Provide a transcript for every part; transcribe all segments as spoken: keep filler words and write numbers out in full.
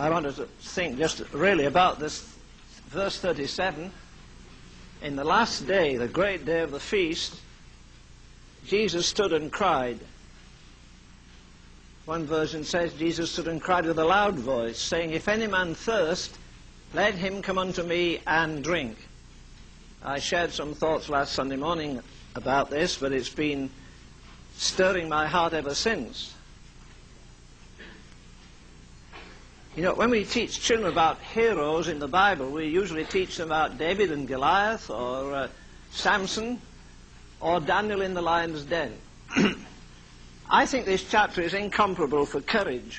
I wanted to think just really about this verse thirty-seven. In the last day, the great day of the feast, Jesus stood and cried. One version says, Jesus stood and cried with a loud voice, saying, if any man thirst, let him come unto me and drink. I shared some thoughts last Sunday morning about this, but it's been stirring my heart ever since. You know, when we teach children about heroes in the Bible, we usually teach them about David and Goliath, or uh, Samson, or Daniel in the lion's den. I think this chapter is incomparable for courage.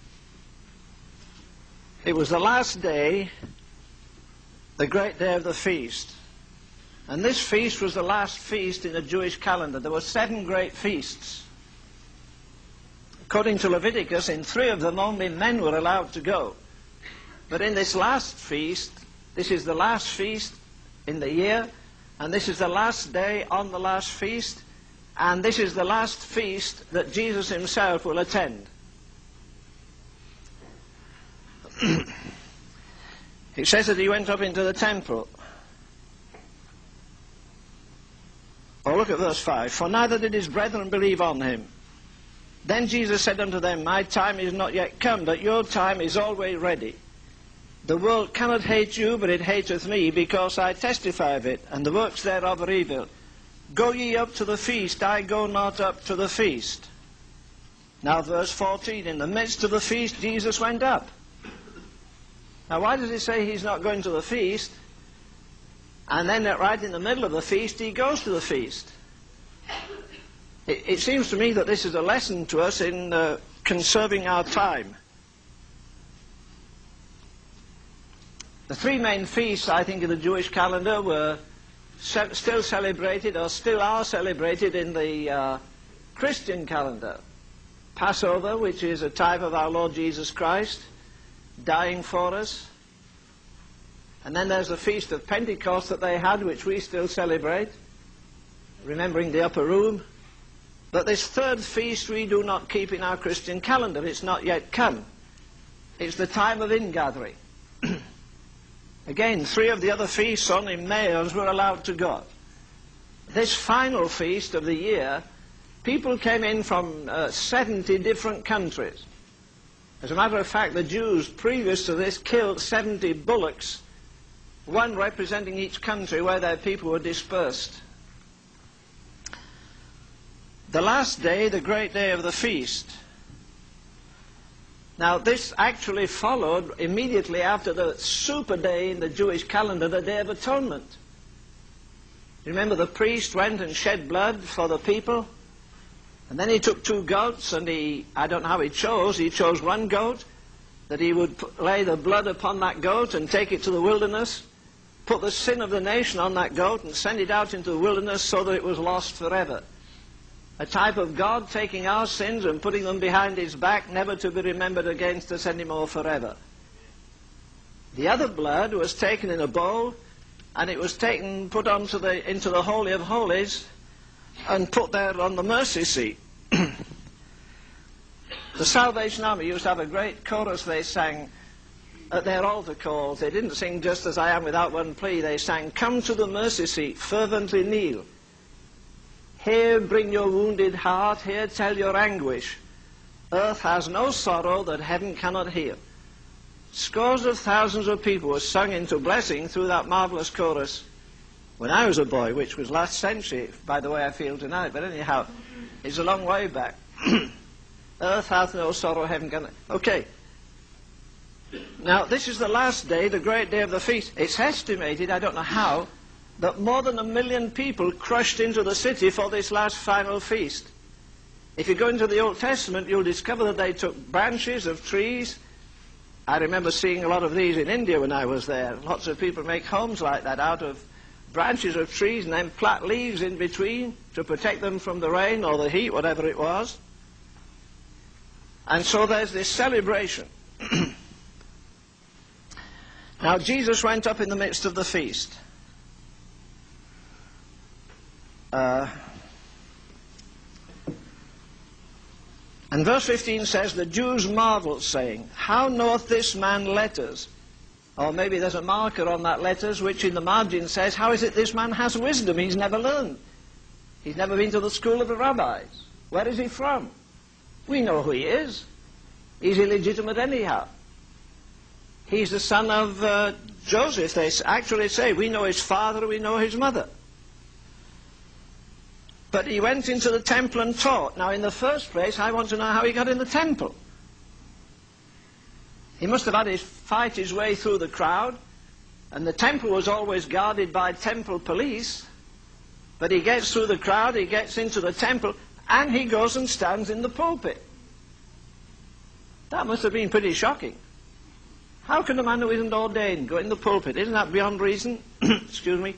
It was the last day, the great day of the feast. And this feast was the last feast in the Jewish calendar. There were seven great feasts. According to Leviticus, in three of them only men were allowed to go. But in this last feast, this is the last feast in the year, and this is the last day on the last feast, and this is the last feast that Jesus himself will attend. It says that he went up into the temple. Oh, look at verse five. For neither did his brethren believe on him. Then Jesus said unto them, my time is not yet come, but your time is always ready. The world cannot hate you, but it hateth me, because I testify of it, and the works thereof are evil. Go ye up to the feast, I go not up to the feast. Now verse fourteen, in the midst of the feast Jesus went up. Now why does he say he's not going to the feast? And then right in the middle of the feast he goes to the feast. It, it seems to me that this is a lesson to us in uh, conserving our time. The three main feasts, I think, in the Jewish calendar were ce still celebrated, or still are celebrated in the uh, Christian calendar. Passover, which is a type of our Lord Jesus Christ, dying for us. And then there's the Feast of Pentecost that they had, which we still celebrate, remembering the upper room. But this third feast we do not keep in our Christian calendar. It's not yet come. It's the time of ingathering. Again, three of the other feasts, only males were allowed to go. This final feast of the year, people came in from uh, seventy different countries. As a matter of fact, the Jews, previous to this, killed seventy bullocks, one representing each country where their people were dispersed. The last day, the great day of the feast. Now, this actually followed immediately after the super day in the Jewish calendar, the Day of Atonement. Remember, the priest went and shed blood for the people, and then he took two goats, and he, I don't know how he chose, he chose one goat, that he would put, lay the blood upon that goat and take it to the wilderness, put the sin of the nation on that goat and send it out into the wilderness so that it was lost forever. A type of God taking our sins and putting them behind his back, never to be remembered against us anymore forever. The other blood was taken in a bowl, and it was taken, put onto the, into the Holy of Holies, and put there on the mercy seat. The Salvation Army used to have a great chorus they sang at their altar calls. They didn't sing just as I am without one plea. They sang, come to the mercy seat, fervently kneel. Here bring your wounded heart, here tell your anguish. Earth has no sorrow that heaven cannot heal. Scores of thousands of people were sung into blessing through that marvelous chorus when I was a boy, which was last century, by the way I feel tonight. But anyhow, it's a long way back. Earth hath no sorrow, heaven cannot. Okay. Now, this is the last day, the great day of the feast. It's estimated, I don't know how, that more than a million people crushed into the city for this last final feast. If you go into the Old Testament, you'll discover that they took branches of trees. I remember seeing a lot of these in India when I was there. Lots of people make homes like that out of branches of trees and then plat leaves in between to protect them from the rain or the heat, whatever it was. And so there's this celebration. Now, Jesus went up in the midst of the feast. Uh, And verse fifteen says, the Jews marveled, saying, how knoweth this man letters? Or maybe there's a marker on that letters, which in the margin says, how is it this man has wisdom? He's never learned. He's never been to the school of the rabbis. Where is he from? We know who he is. He's illegitimate anyhow. He's the son of uh, Joseph. They actually say, we know his father, we know his mother. But he went into the temple and taught. Now, in the first place, I want to know how he got in the temple. He must have had to fight his way through the crowd, and the temple was always guarded by temple police. But he gets through the crowd, he gets into the temple, and he goes and stands in the pulpit. That must have been pretty shocking. How can a man who isn't ordained go in the pulpit? Isn't that beyond reason? Excuse me.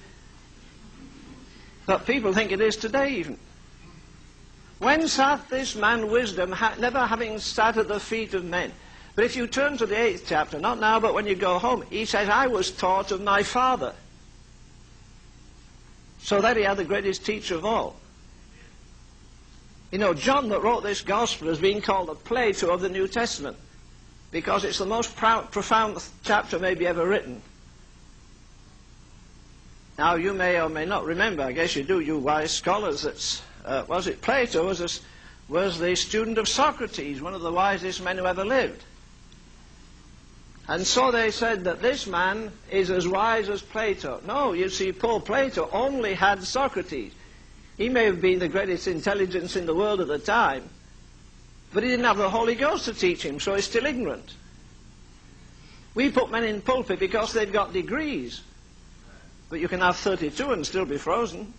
But people think it is today even. Whence hath this man wisdom, ha never having sat at the feet of men? But if you turn to the eighth chapter, not now but when you go home, he says, I was taught of my father. So that he had the greatest teacher of all. You know, John that wrote this gospel has been called a Plato of the New Testament, because it's the most profound chapter maybe ever written. Now, you may or may not remember, I guess you do, you wise scholars, that, uh, was it Plato was, a, was the student of Socrates, one of the wisest men who ever lived. And so they said that this man is as wise as Plato. No, you see, poor Plato only had Socrates. He may have been the greatest intelligence in the world at the time, but he didn't have the Holy Ghost to teach him, so he's still ignorant. We put men in pulpit because they've got degrees. But you can have thirty-two and still be frozen.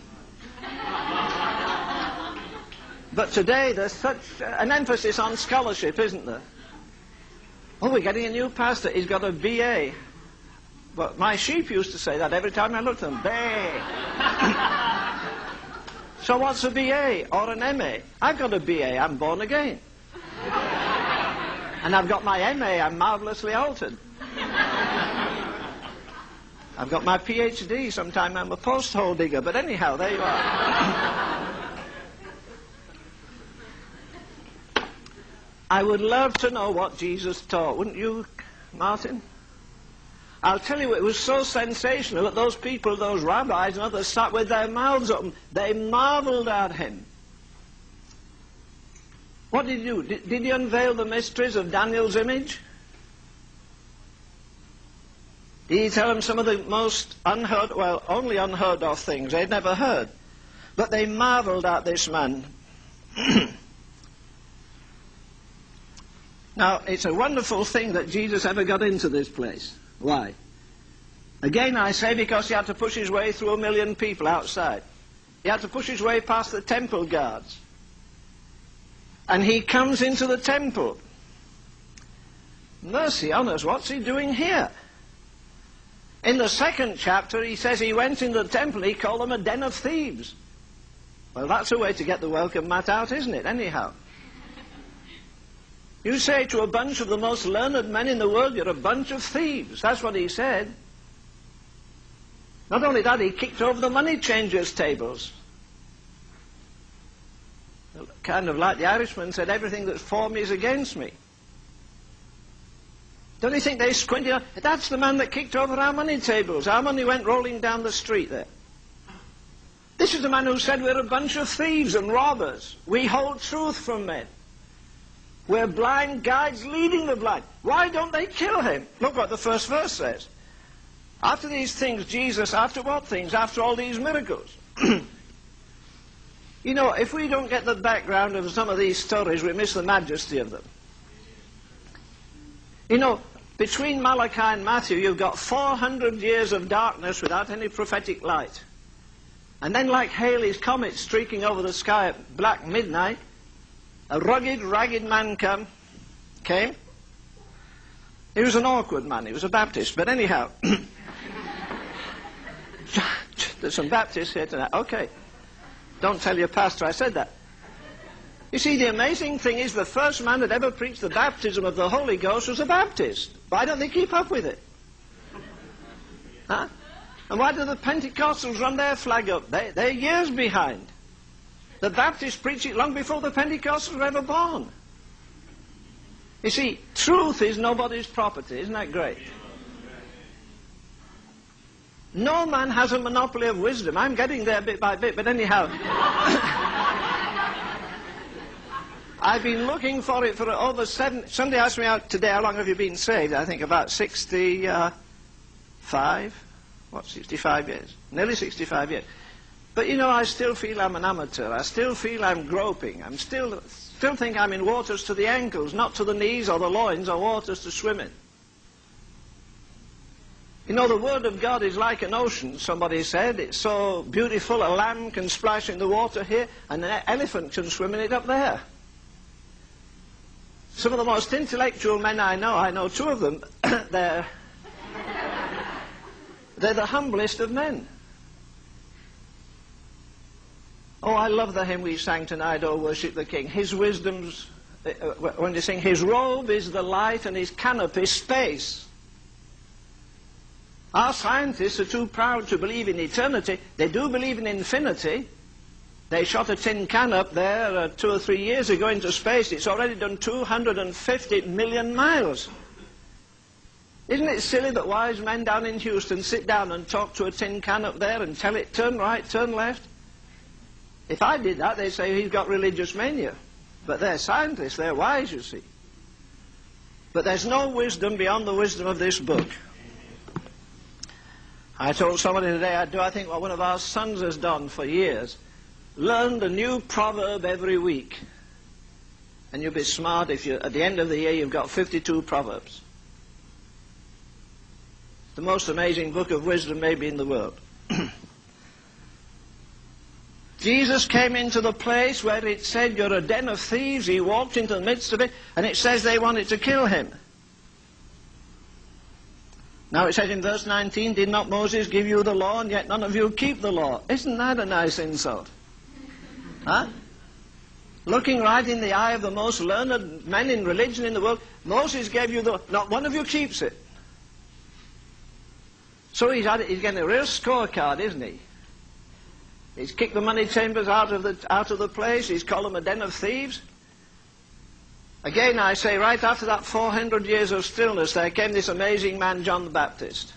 But today there's such an emphasis on scholarship, isn't there? Oh, we're getting a new pastor. He's got a B A. Well, my sheep used to say that every time I looked at them. Bay. So what's a B A or an M A? I've got a B A. I'm born again. And I've got my M A. I'm marvelously altered. I've got my P H D. Sometime I'm a post-hole digger. But anyhow, there you are. I would love to know what Jesus taught. Wouldn't you, Martin? I'll tell you, it was so sensational that those people, those rabbis and others, sat with their mouths open. They marveled at him. What did he do? Did, did he unveil the mysteries of Daniel's image? Did he tell them some of the most unheard, well, only unheard of things they'd never heard? But they marveled at this man. Now, it's a wonderful thing that Jesus ever got into this place. Why? Again, I say, because he had to push his way through a million people outside. He had to push his way past the temple guards. And he comes into the temple. Mercy on us, what's he doing here? In the second chapter, he says he went into the temple, he called them a den of thieves. Well, that's a way to get the welcome mat out, isn't it, anyhow? You say to a bunch of the most learned men in the world, you're a bunch of thieves. That's what he said. Not only that, he kicked over the money changers' tables. Kind of like the Irishman said, everything that's for me is against me. Don't you think they squinted? That's the man that kicked over our money tables. Our money went rolling down the street there. This is the man who said we're a bunch of thieves and robbers. We hold truth from men. We're blind guides leading the blind. Why don't they kill him? Look what the first verse says. After these things, Jesus, after what things? After all these miracles. You know, if we don't get the background of some of these stories, we miss the majesty of them. You know, between Malachi and Matthew, you've got four hundred years of darkness without any prophetic light. And then like Halley's comet streaking over the sky at black midnight, a rugged, ragged man come, came. He was an awkward man. He was a Baptist. But anyhow, there's some Baptists here tonight. Okay. Don't tell your pastor I said that. You see, the amazing thing is the first man that ever preached the baptism of the Holy Ghost was a Baptist. Why don't they keep up with it? Huh? And why do the Pentecostals run their flag up? They, they're years behind. The Baptists preached it long before the Pentecostals were ever born. You see, truth is nobody's property. Isn't that great? No man has a monopoly of wisdom. I'm getting there bit by bit, but anyhow. I've been looking for it for over seven... Somebody asked me out today, how long have you been saved? I think about sixty-five. What, sixty-five years? Nearly sixty-five years. But, you know, I still feel I'm an amateur. I still feel I'm groping. I'm still, still think I'm in waters to the ankles, not to the knees or the loins, or waters to swim in. You know, the Word of God is like an ocean, somebody said. It's so beautiful, a lamb can splash in the water here, and an elephant can swim in it up there. Some of the most intellectual men I know, I know two of them, they're, they're the humblest of men. Oh, I love the hymn we sang tonight, Oh, Worship the King. His wisdom's, uh, when they sing, his robe is the light and his canopy space. Our scientists are too proud to believe in eternity. They do believe in infinity. They shot a tin can up there uh, two or three years ago into space. It's already done two hundred fifty million miles. Isn't it silly that wise men down in Houston sit down and talk to a tin can up there and tell it, turn right, turn left? If I did that, they'd say he's got religious mania. But they're scientists, they're wise, you see. But there's no wisdom beyond the wisdom of this book. I told somebody today, I do I think what one of our sons has done for years. Learned a new proverb every week. And you'll be smart if you, at the end of the year, you've got fifty-two proverbs. The most amazing book of wisdom maybe in the world. Jesus came into the place where it said, you're a den of thieves. He walked into the midst of it, and it says they wanted to kill him. Now it says in verse nineteen, did not Moses give you the law, and yet none of you keep the law? Isn't that a nice insult? Huh? Looking right in the eye of the most learned men in religion in the world, Moses gave you the... Not one of you keeps it. So he's, had, he's getting a real scorecard, isn't he? He's kicked the money chambers out of the, out of the place. He's called them a den of thieves. Again, I say, right after that four hundred years of stillness, there came this amazing man, John the Baptist.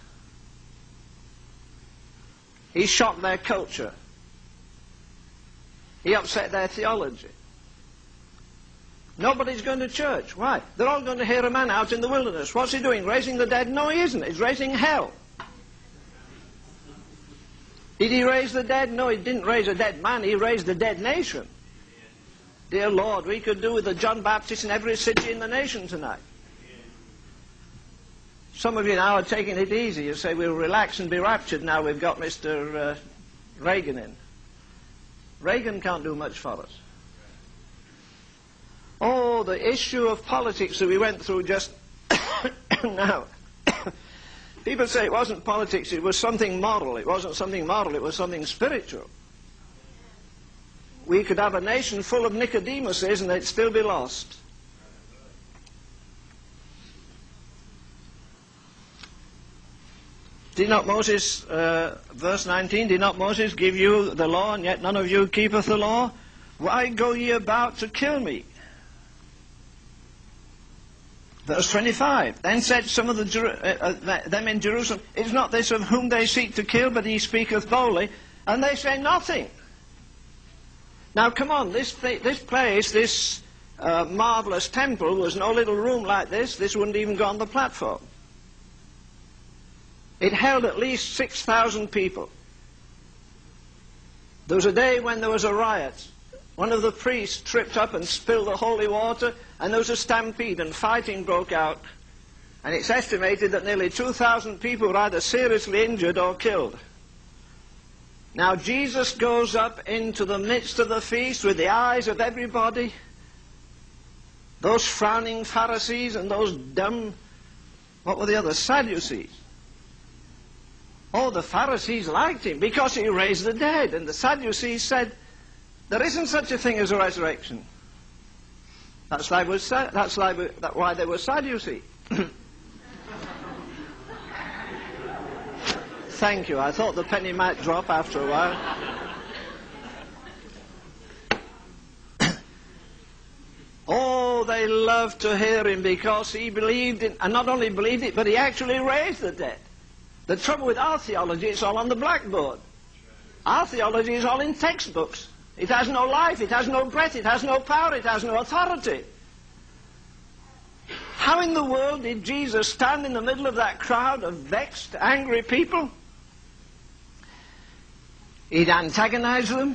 He shocked their culture. He upset their theology. Nobody's going to church. Why? They're all going to hear a man out in the wilderness. What's he doing? Raising the dead? No, he isn't. He's raising hell. Did he raise the dead? No, he didn't raise a dead man. He raised a dead nation. Dear Lord, we could do with a John Baptist in every city in the nation tonight. Some of you now are taking it easy. You say, we'll relax and be raptured now we've got Mister Uh, Reagan in. Reagan can't do much for us. Oh, the issue of politics that we went through just now. People say it wasn't politics, it was something moral. It wasn't something moral, it was something spiritual. We could have a nation full of Nicodemuses and they'd still be lost. Did not Moses, uh, verse nineteen, did not Moses give you the law, and yet none of you keepeth the law? Why go ye about to kill me? Verse twenty-five, then said some of the Jeru uh, uh, them in Jerusalem, it is not this of whom they seek to kill, but he speaketh boldly, and they say nothing. Now come on, this, this place, this uh, marvelous temple was no little room like this. This wouldn't even go on the platform. It held at least six thousand people. There was a day when there was a riot. One of the priests tripped up and spilled the holy water, and there was a stampede and fighting broke out. And it's estimated that nearly two thousand people were either seriously injured or killed. Now Jesus goes up into the midst of the feast with the eyes of everybody. Those frowning Pharisees and those dumb, what were the others, Sadducees. Oh, the Pharisees liked him because he raised the dead. And the Sadducees said, there isn't such a thing as a resurrection. That's why, was, that's why they were Sadducees. Thank you. I thought the penny might drop after a while. Oh, they loved to hear him because he believed in, and not only believed it, but he actually raised the dead. The trouble with our theology, it's all on the blackboard. Our theology is all in textbooks. It has no life, it has no breath, it has no power, it has no authority. How in the world did Jesus stand in the middle of that crowd of vexed, angry people? He'd antagonized them.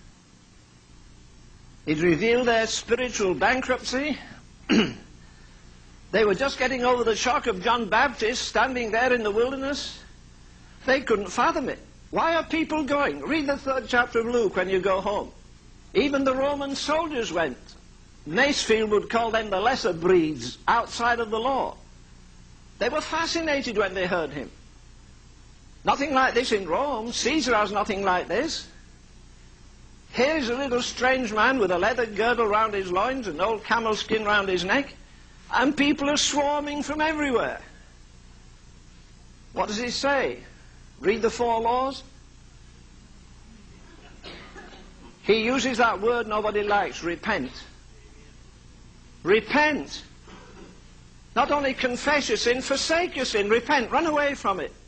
He'd revealed their spiritual bankruptcy. They were just getting over the shock of John Baptist standing there in the wilderness. They couldn't fathom it. Why are people going? Read the third chapter of Luke when you go home. Even the Roman soldiers went. Macefield would call them the lesser breeds outside of the law. They were fascinated when they heard him. Nothing like this in Rome. Caesar has nothing like this. Here is a little strange man with a leather girdle round his loins and old camel skin round his neck, and people are swarming from everywhere. What does he say? Read the four laws. He uses that word nobody likes, repent. Repent. Not only confess your sin, forsake your sin, repent, run away from it.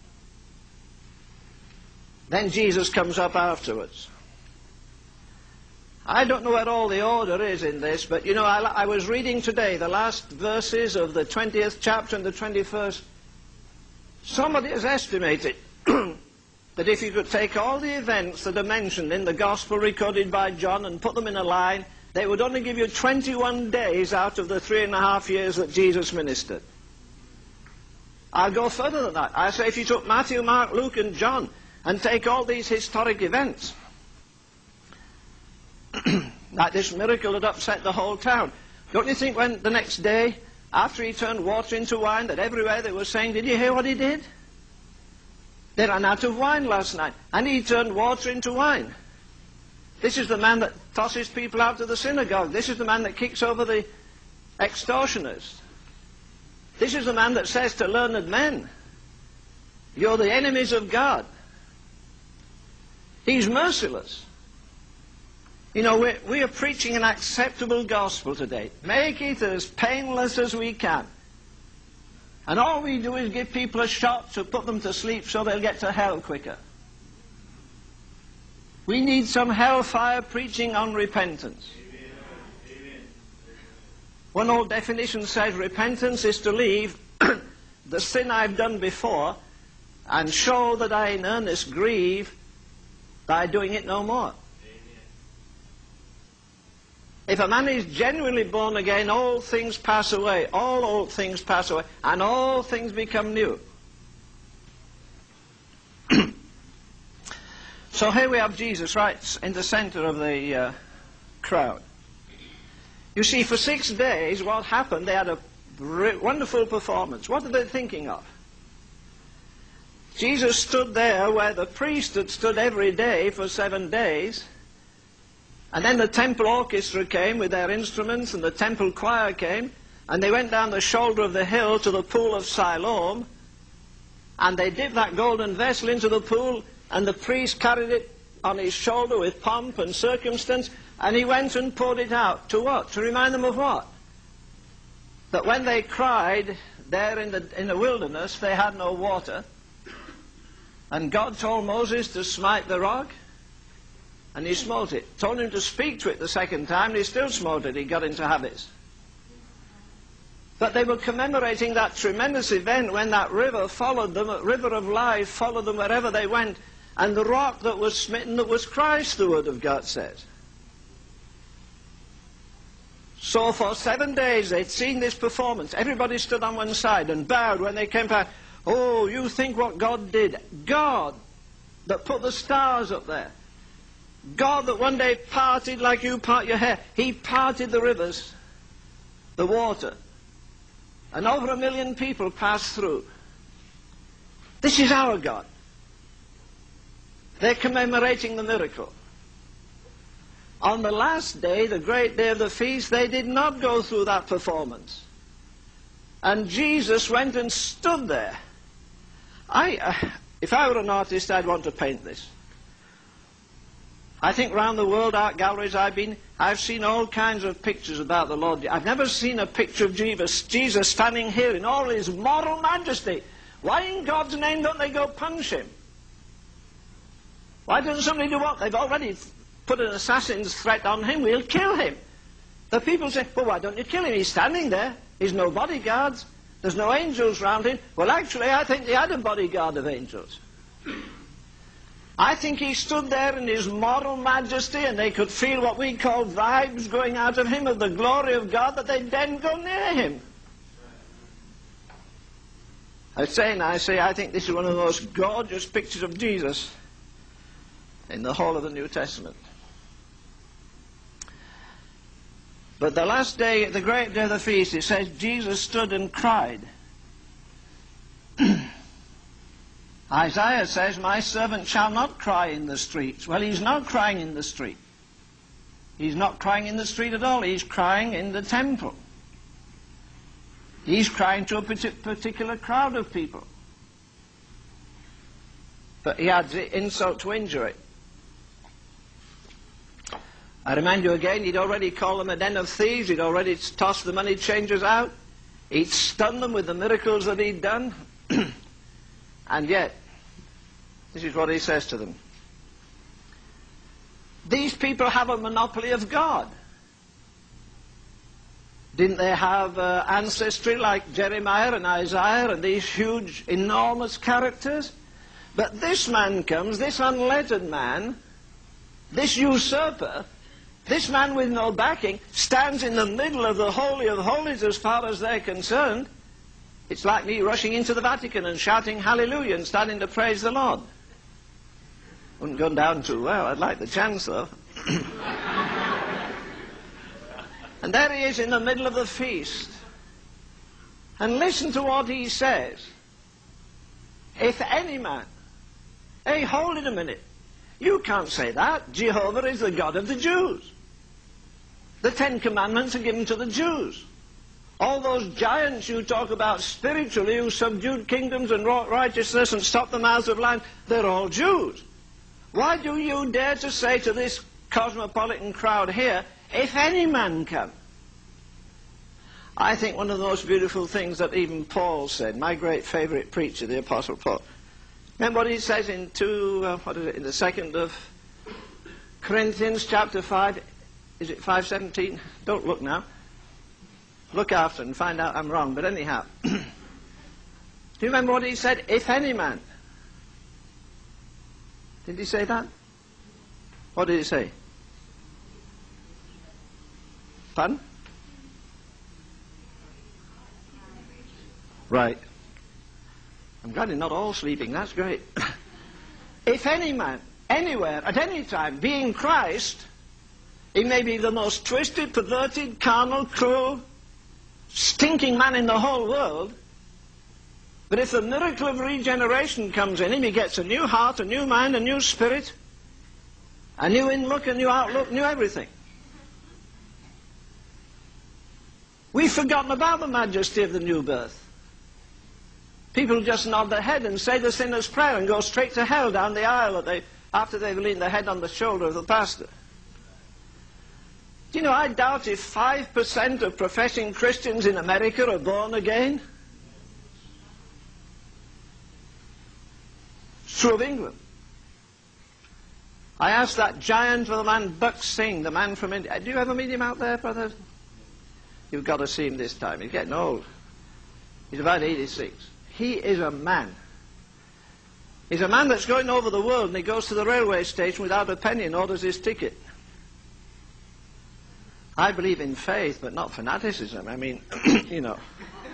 Then Jesus comes up afterwards. I don't know what all the order is in this, but you know, I, I was reading today the last verses of the twentieth chapter and the twenty-first. Somebody has estimated that if you could take all the events that are mentioned in the gospel recorded by John and put them in a line, they would only give you twenty-one days out of the three and a half years that Jesus ministered. I'll go further than that. I say if you took Matthew, Mark, Luke and John and take all these historic events, like this miracle that upset the whole town, don't you think when the next day, after he turned water into wine, that everywhere they were saying, did you hear what he did? They ran out of wine last night, and he turned water into wine. This is the man that tosses people out of the synagogue. This is the man that kicks over the extortioners. This is the man that says to learned men, you're the enemies of God. He's merciless. You know, we're, we are preaching an acceptable gospel today. Make it as painless as we can. And all we do is give people a shot to put them to sleep so they'll get to hell quicker. We need some hellfire preaching on repentance. Amen. One old definition says repentance is to leave the sin I've done before and show that I in earnest grieve by doing it no more. If a man is genuinely born again, all things pass away, all old things pass away, and all things become new. So here we have Jesus right in the center of the uh, crowd. You see, for six days, what happened, they had a wonderful performance. What are they thinking of? Jesus stood there where the priest had stood every day for seven days. And then the temple orchestra came with their instruments, and the temple choir came, and they went down the shoulder of the hill to the pool of Siloam, and they dipped that golden vessel into the pool, and the priest carried it on his shoulder with pomp and circumstance, and he went and poured it out. To what? To remind them of what? That when they cried there in the, in the wilderness, they had no water, and God told Moses to smite the rock, and he smote it. Told him to speak to it the second time, and he still smote it. He got into habits. But they were commemorating that tremendous event when that river followed them, a river of life followed them wherever they went, and the rock that was smitten, that was Christ, the Word of God says. So for seven days they'd seen this performance. Everybody stood on one side and bowed when they came back. Oh, you think what God did. God that put the stars up there. God that one day parted like you part your hair. He parted the rivers, the water, and over a million people passed through. This is our God. They're commemorating the miracle. On the last day, the great day of the feast, they did not go through that performance. And Jesus went and stood there. I, uh, if I were an artist, I'd want to paint this. I think round the world, art galleries I've been, I've seen all kinds of pictures about the Lord. I've never seen a picture of Jesus, Jesus standing here in all his moral majesty. Why in God's name don't they go punch him? Why doesn't somebody do what? They've already put an assassin's threat on him. We'll kill him. The people say, well, why don't you kill him? He's standing there. He's no bodyguards. There's no angels round him. Well, actually, I think they had a bodyguard of angels. I think he stood there in his moral majesty, and they could feel what we call vibes going out of him of the glory of God, that they daren't go near him. I say, and I say, I think this is one of the most gorgeous pictures of Jesus in the whole of the New Testament. But the last day, the great day of the feast, it says Jesus stood and cried. Isaiah says, my servant shall not cry in the streets. Well, he's not crying in the street. He's not crying in the street at all. He's crying in the temple. He's crying to a particular crowd of people. But he adds insult to injury. I remind you again, he'd already called them a den of thieves. He'd already tossed the money changers out. He'd stunned them with the miracles that he'd done. And yet, this is what he says to them. These people have a monopoly of God. Didn't they have uh, ancestry like Jeremiah and Isaiah and these huge, enormous characters? But this man comes, this unlettered man, this usurper, this man with no backing, stands in the middle of the Holy of Holies as far as they're concerned. It's like me rushing into the Vatican and shouting hallelujah and standing to praise the Lord. Wouldn't go down too well. I'd like the chance, though. And there he is in the middle of the feast. And listen to what he says. If any man... Hey, hold it a minute. You can't say that. Jehovah is the God of the Jews. The Ten Commandments are given to the Jews. All those giants you talk about spiritually who subdued kingdoms and wrought righteousness and stopped the mouths of lions, they're all Jews. Why do you dare to say to this cosmopolitan crowd here, if any man can? I think one of the most beautiful things that even Paul said, my great favorite preacher, the Apostle Paul. Remember what he says in two, uh, what is it, in the second of Corinthians chapter five, is it five seventeen? Don't look now. Look after and find out I'm wrong, but anyhow. Do you remember what he said? If any man. Did he say that? What did he say? Pardon? Right. I'm glad you're not all sleeping. That's great. If any man, anywhere, at any time, being Christ, he may be the most twisted, perverted, carnal, cruel, stinking man in the whole world, but if the miracle of regeneration comes in him, he gets a new heart, a new mind, a new spirit, a new inlook, a new outlook, new everything. We've forgotten about the majesty of the new birth. People just nod their head and say the sinner's prayer and go straight to hell down the aisle that they, after they've leaned their head on the shoulder of the pastor. Do you know, I doubt if five percent of professing Christians in America are born again. It's true of England. I asked that giant of a man, Buck Singh, the man from India. Do you ever meet him out there, brothers? You've got to see him this time. He's getting old. He's about eighty-six. He is a man. He's a man that's going over the world, and he goes to the railway station without a penny and orders his ticket. I believe in faith, but not fanaticism. I mean, you know.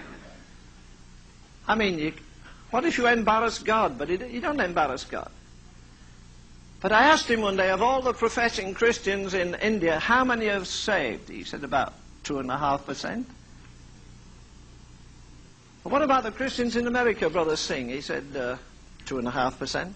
I mean, you, what if you embarrass God? But you don't embarrass God. But I asked him one day, of all the professing Christians in India, how many have saved? He said about two and a half percent. Well, what about the Christians in America, Brother Singh? He said uh, two and a half percent.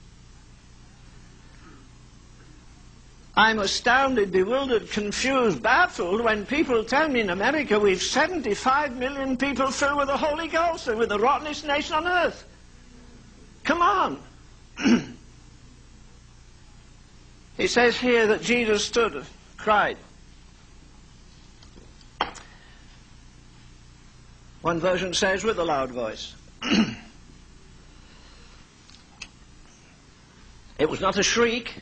I'm astounded, bewildered, confused, baffled when people tell me in America we've seventy-five million people filled with the Holy Ghost and with the rottenest nation on earth. Come on. It says here that Jesus stood, cried. One version says with a loud voice. It was not a shriek.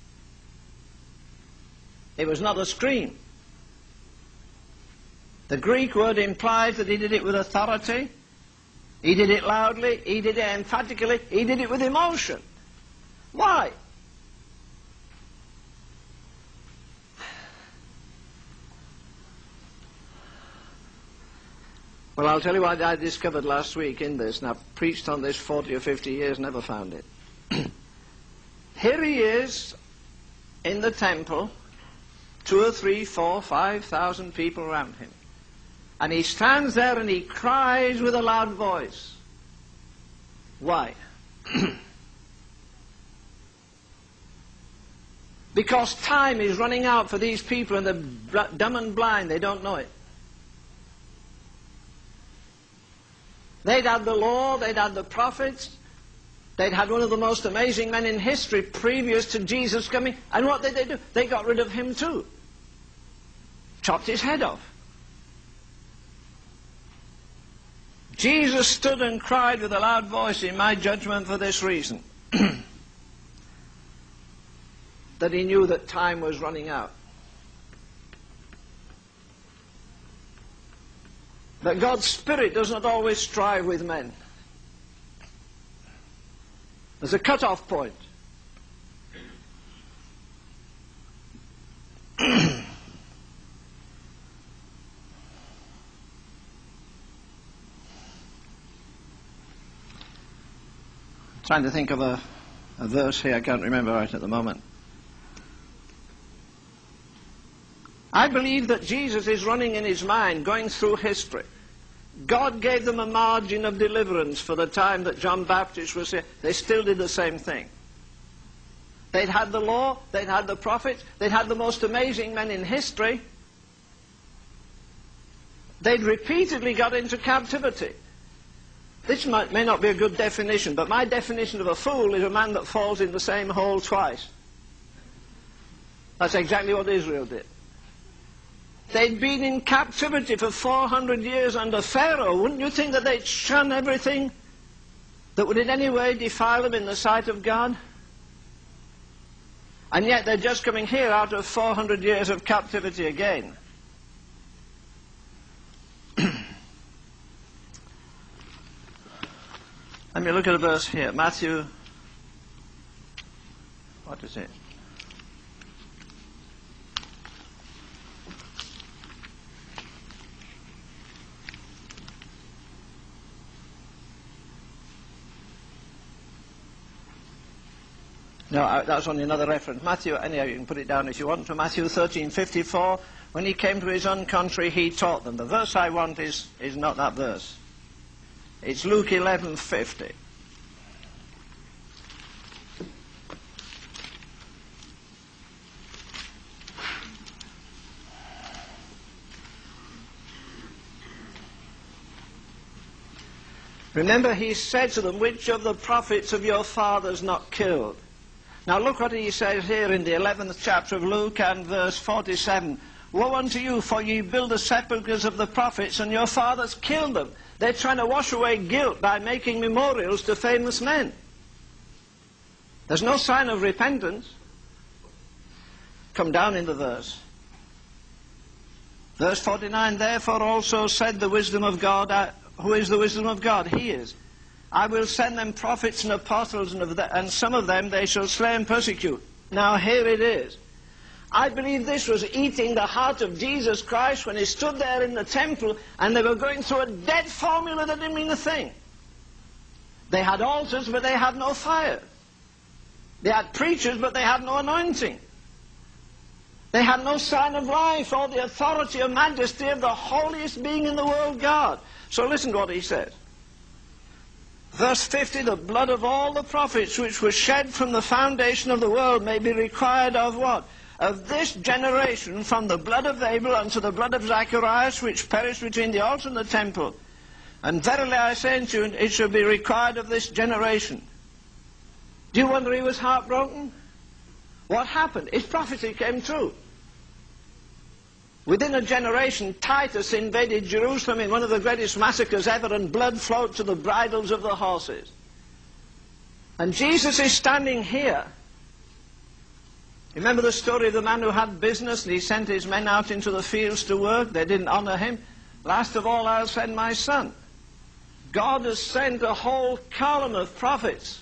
It was not a scream. The Greek word implies that he did it with authority. He did it loudly. He did it emphatically. He did it with emotion. Why? Well, I'll tell you what I discovered last week in this, and I've preached on this forty or fifty years, never found it. Here he is in the temple, two or three, four, five thousand people around him. And he stands there and he cries with a loud voice. Why? Because time is running out for these people, and they're dumb and blind, they don't know it. They'd had the law, they'd had the prophets, they'd had one of the most amazing men in history previous to Jesus coming, and what did they do? They got rid of him too. Chopped his head off. Jesus stood and cried with a loud voice, in my judgment, for this reason. That he knew that time was running out. That God's Spirit does not always strive with men. There's a cut-off point. Trying to think of a, a verse here, I can't remember right at the moment. I believe that Jesus is running in his mind, going through history. God gave them a margin of deliverance for the time that John Baptist was here. They still did the same thing. They'd had the law, they'd had the prophets, they'd had the most amazing men in history. They'd repeatedly got into captivity. This might, may not be a good definition, but my definition of a fool is a man that falls in the same hole twice. That's exactly what Israel did. They'd been in captivity for four hundred years under Pharaoh. Wouldn't you think that they'd shun everything that would in any way defile them in the sight of God? And yet they're just coming here out of four hundred years of captivity again. Let me look at a verse here. Matthew, what is it? No, uh, that's only another reference. Matthew, anyhow, you can put it down if you want to. Matthew thirteen fifty-four. When he came to his own country, he taught them. The verse I want is, is not that verse. It's Luke eleven fifty. Remember, he said to them, which of the prophets of your fathers not killed? Now look what he says here in the eleventh chapter of Luke and verse forty-seven. Woe unto you, for ye build the sepulchres of the prophets, and your fathers killed them. They're trying to wash away guilt by making memorials to famous men. There's no sign of repentance. Come down in the verse. Verse forty-nine, therefore also said the wisdom of God, uh, who is the wisdom of God? He is. I will send them prophets and apostles, and, of the, and some of them they shall slay and persecute. Now here it is. I believe this was eating the heart of Jesus Christ when he stood there in the temple and they were going through a dead formula that didn't mean a thing. They had altars, but they had no fire. They had preachers, but they had no anointing. They had no sign of life or the authority or majesty of the holiest being in the world, God. So listen to what he says. Verse fifty, the blood of all the prophets which was shed from the foundation of the world may be required of what? Of this generation, from the blood of Abel unto the blood of Zacharias, which perished between the altar and the temple. And verily I say unto you, it shall be required of this generation. Do you wonder he was heartbroken? What happened? His prophecy came true. Within a generation, Titus invaded Jerusalem in one of the greatest massacres ever, and blood flowed to the bridles of the horses. And Jesus is standing here. Remember the story of the man who had business and he sent his men out into the fields to work? They didn't honor him. Last of all, I'll send my son. God has sent a whole column of prophets.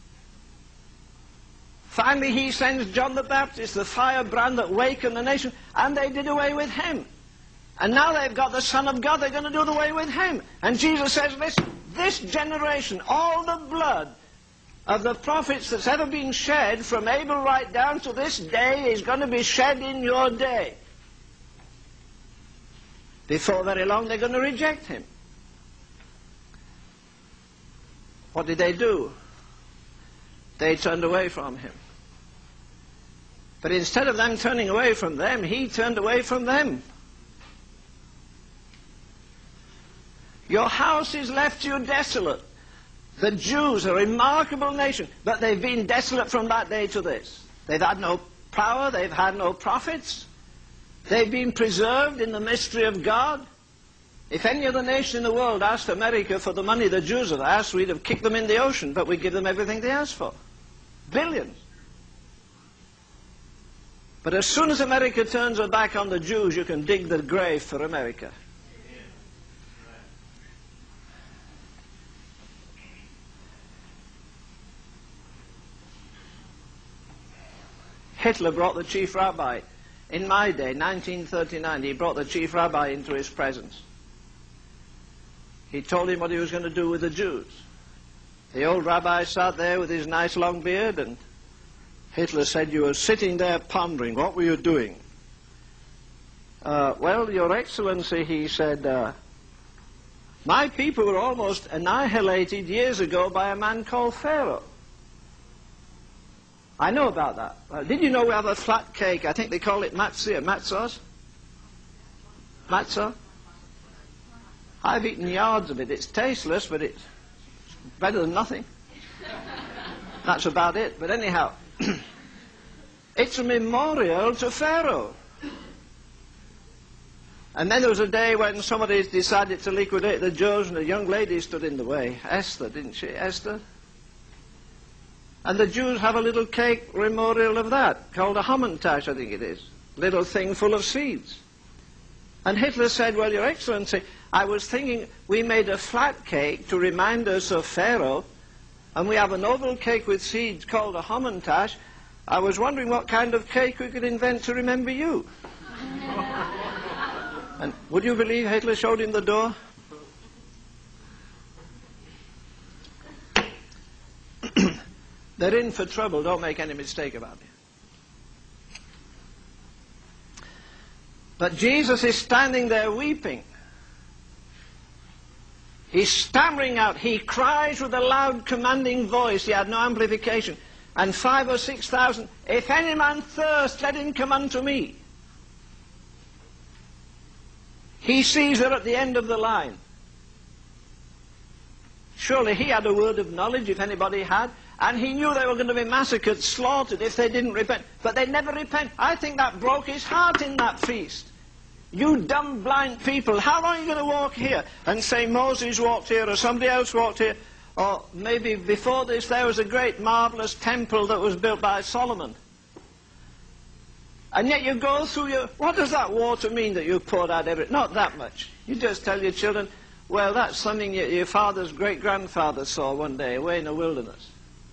Finally, he sends John the Baptist, the firebrand that wakened the nation, and they did away with him. And now they've got the Son of God, they're going to do away with him. And Jesus says, listen, this generation, all the blood of the prophets that's ever been shed, from Abel right down to this day, is going to be shed in your day. Before very long, they're going to reject him. What did they do? They turned away from him. But instead of them turning away from them, he turned away from them. Your house is left you desolate. The Jews, a remarkable nation, but they've been desolate from that day to this. They've had no power, they've had no prophets. They've been preserved in the mystery of God. If any other nation in the world asked America for the money the Jews have asked, we'd have kicked them in the ocean, but we give them everything they asked for. Billions. But as soon as America turns her back on the Jews, you can dig the grave for America. Hitler brought the chief rabbi. In my day, nineteen thirty-nine, he brought the chief rabbi into his presence. He told him what he was going to do with the Jews. The old rabbi sat there with his nice long beard, and Hitler said, you were sitting there pondering. What were you doing? Uh, well, Your Excellency, he said, uh, my people were almost annihilated years ago by a man called Pharaoh. I know about that. Uh, did you know we have a flat cake? I think they call it matzah, matzahs? Matzah? I've eaten yards of it. It's tasteless, but it's better than nothing. That's about it. But anyhow, it's a memorial to Pharaoh. And then there was a day when somebody decided to liquidate the Jews, and a young lady stood in the way. Esther, didn't she? Esther? And the Jews have a little cake memorial of that, called a hamantash, I think it is. Little thing full of seeds. And Hitler said, well, Your Excellency, I was thinking we made a flat cake to remind us of Pharaoh, and we have an oval cake with seeds called a hamantash. I was wondering what kind of cake we could invent to remember you. And would you believe Hitler showed him the door? They're in for trouble, don't make any mistake about it. But Jesus is standing there weeping. He's stammering out. He cries with a loud commanding voice. He had no amplification. And five or six thousand, if any man thirst, let him come unto me. He sees they're at the end of the line. Surely he had a word of knowledge, if anybody had. And he knew they were going to be massacred, slaughtered, if they didn't repent. But they never repent. I think that broke his heart in that feast. You dumb, blind people, how long are you going to walk here and say Moses walked here or somebody else walked here? Or maybe before this there was a great, marvelous temple that was built by Solomon. And yet you go through your... What does that water mean that you poured out every... Not that much. You just tell your children, well, that's something your, your father's great-grandfather saw one day away in the wilderness.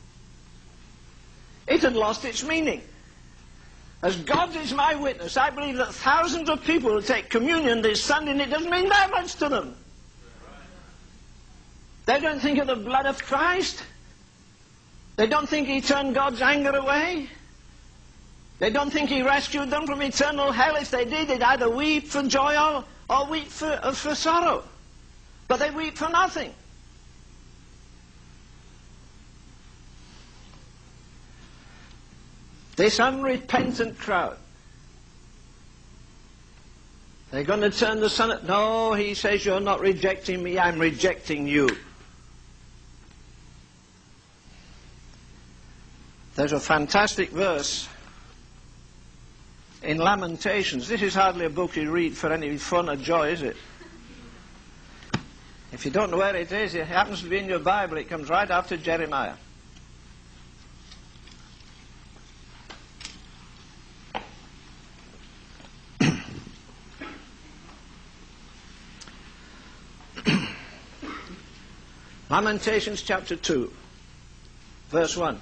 It had lost its meaning. As God is my witness, I believe that thousands of people will take communion this Sunday, and it doesn't mean that much to them. They don't think of the blood of Christ. They don't think he turned God's anger away. They don't think he rescued them from eternal hell. If they did, they'd either weep for joy or, or weep for, uh, for sorrow. But they weep for nothing. This unrepentant crowd, they're going to turn the Son. No, he says, you're not rejecting me, I'm rejecting you. There's a fantastic verse in Lamentations. This is hardly a book you read for any fun or joy, is it? If you don't know where it is, it happens to be in your Bible. It comes right after Jeremiah. Lamentations chapter two, verse one.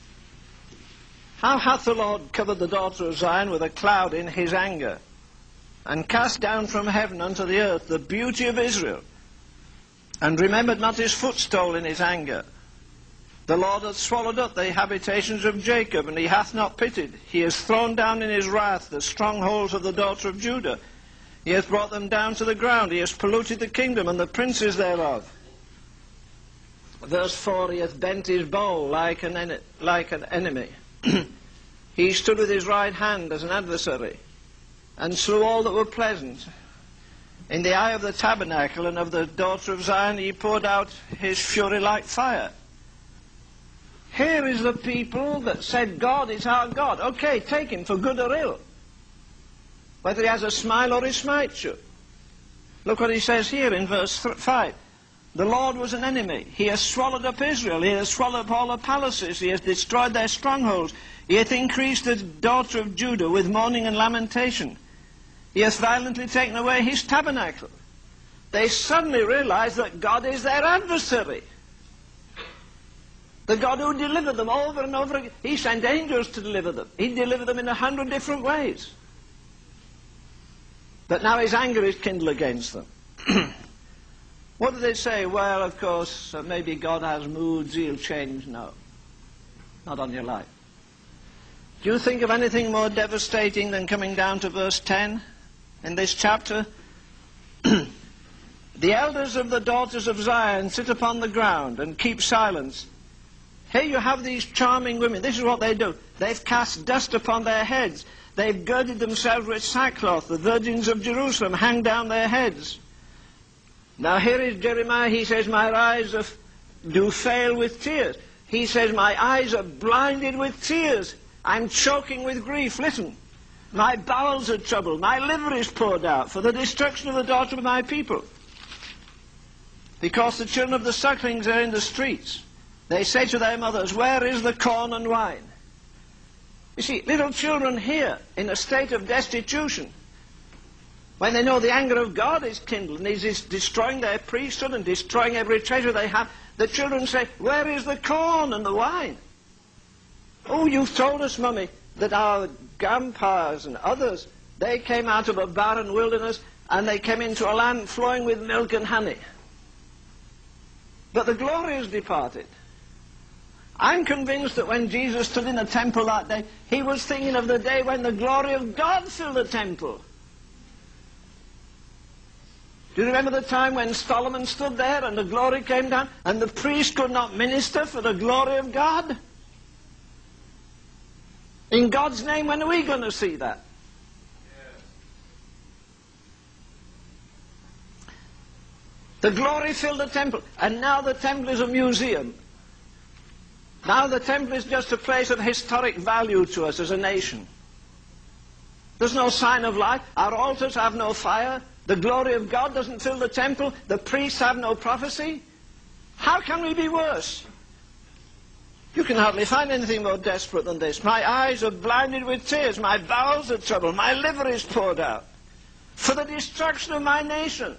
How hath the Lord covered the daughter of Zion with a cloud in his anger, and cast down from heaven unto the earth the beauty of Israel, and remembered not his footstool in his anger. The Lord hath swallowed up the habitations of Jacob, and he hath not pitied. He has thrown down in his wrath the strongholds of the daughter of Judah. He hath brought them down to the ground. He has polluted the kingdom and the princes thereof. Verse four, he hath bent his bow like an, en like an enemy. He stood with his right hand as an adversary, and slew all that were pleasant. In the eye of the tabernacle and of the daughter of Zion he poured out his fury like fire. Here is the people that said, God is our God. Okay, take him for good or ill. Whether he has a smile or he smites you. Look what he says here in verse five. The Lord was an enemy. He has swallowed up Israel. He has swallowed up all the palaces. He has destroyed their strongholds. He hath increased the daughter of Judah with mourning and lamentation. He hath violently taken away his tabernacle. They suddenly realize that God is their adversary. The God who delivered them over and over again. He sent angels to deliver them. He delivered them in a hundred different ways. But now his anger is kindled against them. What do they say? Well, of course, uh, maybe God has moods, he'll change. No, not on your life. Do you think of anything more devastating than coming down to verse ten in this chapter? The elders of the daughters of Zion sit upon the ground and keep silence. Here you have these charming women. This is what they do. They've cast dust upon their heads. They've girded themselves with sackcloth. The virgins of Jerusalem hang down their heads. Now here is Jeremiah. He says, my eyes are, do fail with tears. He says, my eyes are blinded with tears. I'm choking with grief. Listen, my bowels are troubled. My liver is poured out for the destruction of the daughter of my people. Because the children of the sucklings are in the streets. They say to their mothers, where is the corn and wine? You see, little children here in a state of destitution, when they know the anger of God is kindled and he's destroying their priesthood and destroying every treasure they have, the children say, where is the corn and the wine? Oh, you've told us, Mummy, that our grandpas and others, they came out of a barren wilderness and they came into a land flowing with milk and honey. But the glory has departed. I'm convinced that when Jesus stood in the temple that day, he was thinking of the day when the glory of God filled the temple. Do you remember the time when Solomon stood there and the glory came down and the priest could not minister for the glory of God? In God's name, when are we going to see that? Yes. The glory filled the temple, and now the temple is a museum. Now the temple is just a place of historic value to us as a nation. There's no sign of life. Our altars have no fire. The glory of God doesn't fill the temple. The priests have no prophecy. How can we be worse? You can hardly find anything more desperate than this. My eyes are blinded with tears. My bowels are troubled. My liver is poured out for the destruction of my nation.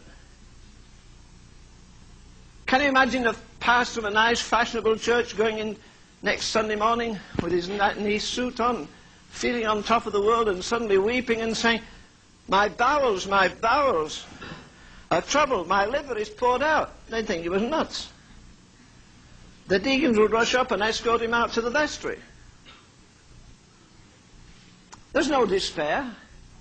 Can you imagine a pastor of a nice, fashionable church going in next Sunday morning with his nice suit on, feeling on top of the world, and suddenly weeping and saying, my bowels, my bowels are troubled. My liver is poured out. They'd think he was nuts. The deacons would rush up and escort him out to the vestry. There's no despair.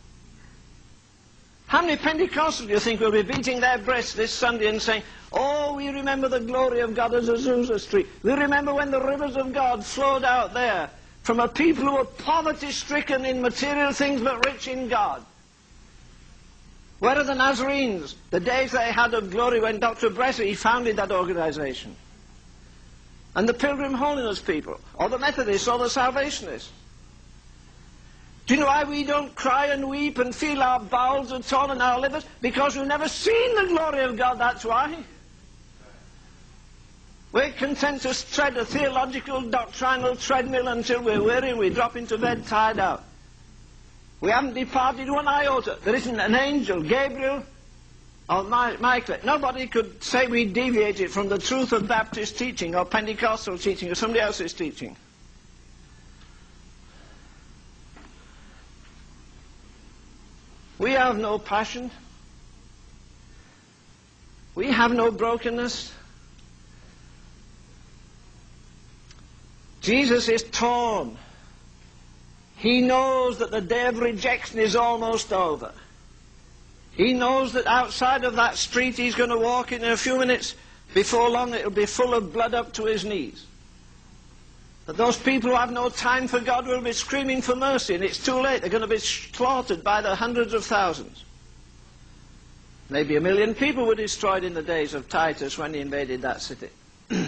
How many Pentecostals do you think will be beating their breasts this Sunday and saying, oh, we remember the glory of God as Azusa Street. We remember when the rivers of God flowed out there from a people who were poverty-stricken in material things but rich in God. Where are the Nazarenes? The days they had of glory when Doctor Bresser founded that organization. And the Pilgrim Holiness people, or the Methodists, or the Salvationists. Do you know why we don't cry and weep and feel our bowels are torn and our livers? Because we've never seen the glory of God, that's why. We're content to tread a theological, doctrinal treadmill until we're weary and we drop into bed tired out. We haven't departed one iota. There isn't an angel, Gabriel or Michael. Nobody could say we deviated from the truth of Baptist teaching or Pentecostal teaching or somebody else's teaching. We have no passion. We have no brokenness. Jesus is torn. He knows that the day of rejection is almost over. He knows that outside of that street he's going to walk in a few minutes. Before long it'll be full of blood up to his knees. That those people who have no time for God will be screaming for mercy, and it's too late. They're going to be slaughtered by the hundreds of thousands. Maybe a million people were destroyed in the days of Titus when he invaded that city. You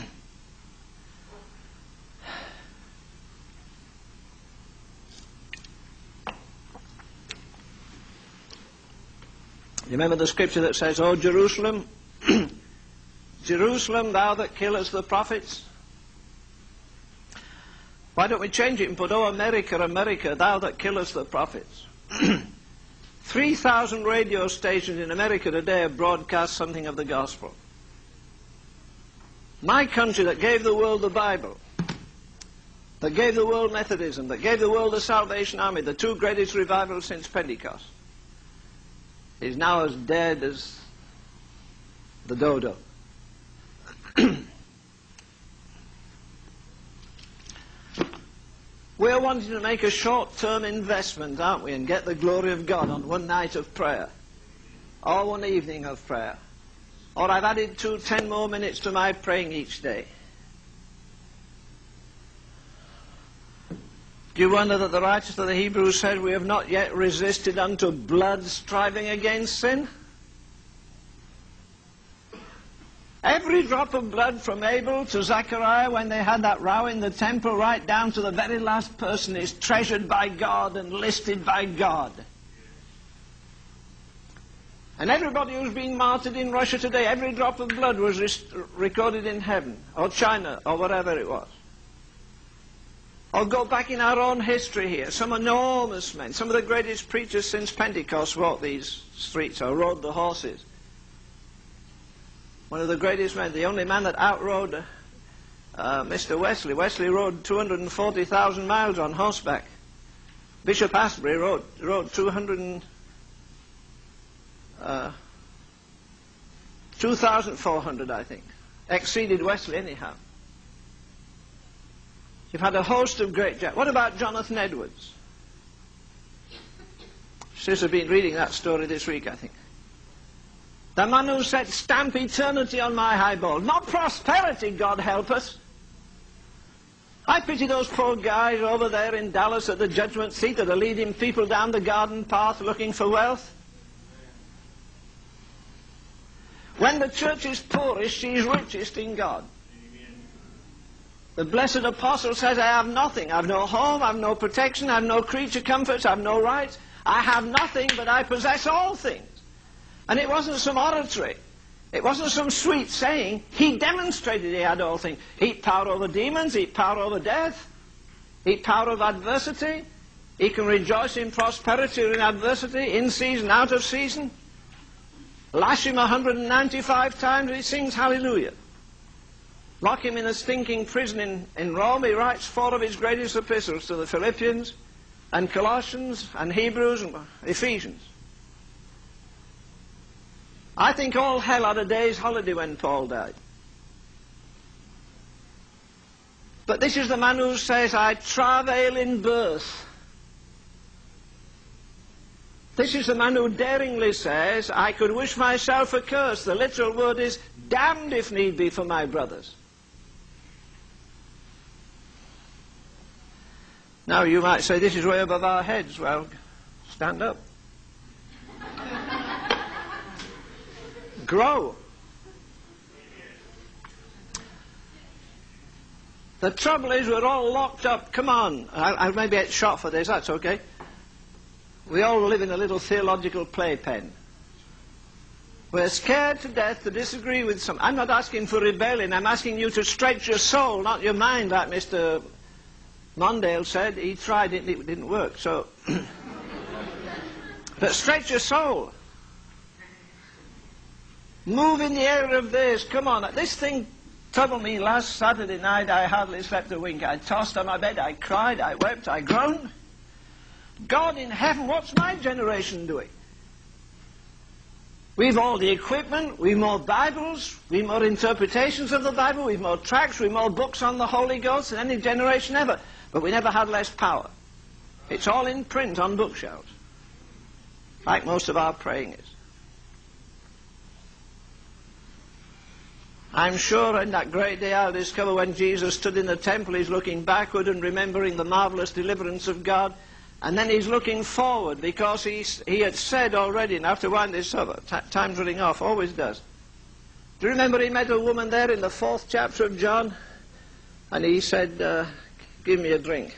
remember the scripture that says, "O Jerusalem, Jerusalem, thou that killest the prophets." Why don't we change it and put, "Oh America, America, thou that killest the prophets"? Three thousand radio stations in America today have broadcast something of the gospel. My country that gave the world the Bible, that gave the world Methodism, that gave the world the Salvation Army, the two greatest revivals since Pentecost, is now as dead as the dodo. We're wanting to make a short-term investment, aren't we, and get the glory of God on one night of prayer, or one evening of prayer. Or I've added two, ten more minutes to my praying each day. Do you wonder that the writers of the Hebrews said, "We have not yet resisted unto blood, striving against sin"? Every drop of blood from Abel to Zechariah when they had that row in the temple, right down to the very last person, is treasured by God and listed by God. And everybody who's being martyred in Russia today, every drop of blood was recorded in heaven, or China, or whatever it was. Or go back in our own history here, some enormous men, some of the greatest preachers since Pentecost walked these streets, or rode the horses. One of the greatest men, the only man that outrode uh, Mister Wesley. Wesley rode two hundred forty thousand miles on horseback. Bishop Asbury rode, rode two hundred, uh, two thousand four hundred, I think. Exceeded Wesley anyhow. You've had a host of great jacks. What about Jonathan Edwards? Sis has been reading that story this week, I think. The man who said, "Stamp eternity on my highball." Not prosperity, God help us. I pity those poor guys over there in Dallas at the judgment seat that are leading people down the garden path looking for wealth. When the church is poorest, she is richest in God. The blessed apostle says, "I have nothing. I have no home, I have no protection, I have no creature comforts, I have no rights. I have nothing, but I possess all things." And it wasn't some oratory. It wasn't some sweet saying. He demonstrated he had all things. He had power over demons, he had power over death, he had power over adversity. He can rejoice in prosperity or in adversity, in season, out of season. Lash him one hundred ninety-five times, he sings hallelujah. Lock him in a stinking prison in, in Rome, he writes four of his greatest epistles to the Philippians and Colossians and Hebrews and Ephesians. I think all hell had a day's holiday when Paul died. But this is the man who says, "I travail in birth." This is the man who daringly says, "I could wish myself a curse." The literal word is, "damned if need be for my brothers." Now you might say, "This is way above our heads." Well, stand up. Grow. The trouble is we're all locked up. Come on. I'll, I'll maybe get shot for this. That's okay. we all live in a little theological playpen. We're scared to death to disagree with some. I'm not asking for rebellion. I'm asking you to stretch your soul, not your mind, like Mister Mondale said. He tried it, it didn't work. So, but stretch your soul. Move in the area of this. Come on. This thing troubled me last Saturday night. I hardly slept a wink. I tossed on my bed. I cried. I wept. I groaned. God in heaven, what's my generation doing? We've all the equipment, we've more Bibles, we've more interpretations of the Bible, we've more tracts, we've more books on the Holy Ghost than any generation ever. But we never had less power. It's all in print on bookshelves, like most of our praying is. I'm sure in that great day I'll discover when Jesus stood in the temple, he's looking backward and remembering the marvelous deliverance of God. And then he's looking forward because he's, he had said already, and I have to wind this up, T time's running off, always does. Do you remember he met a woman there in the fourth chapter of John? And he said, uh, give me a drink.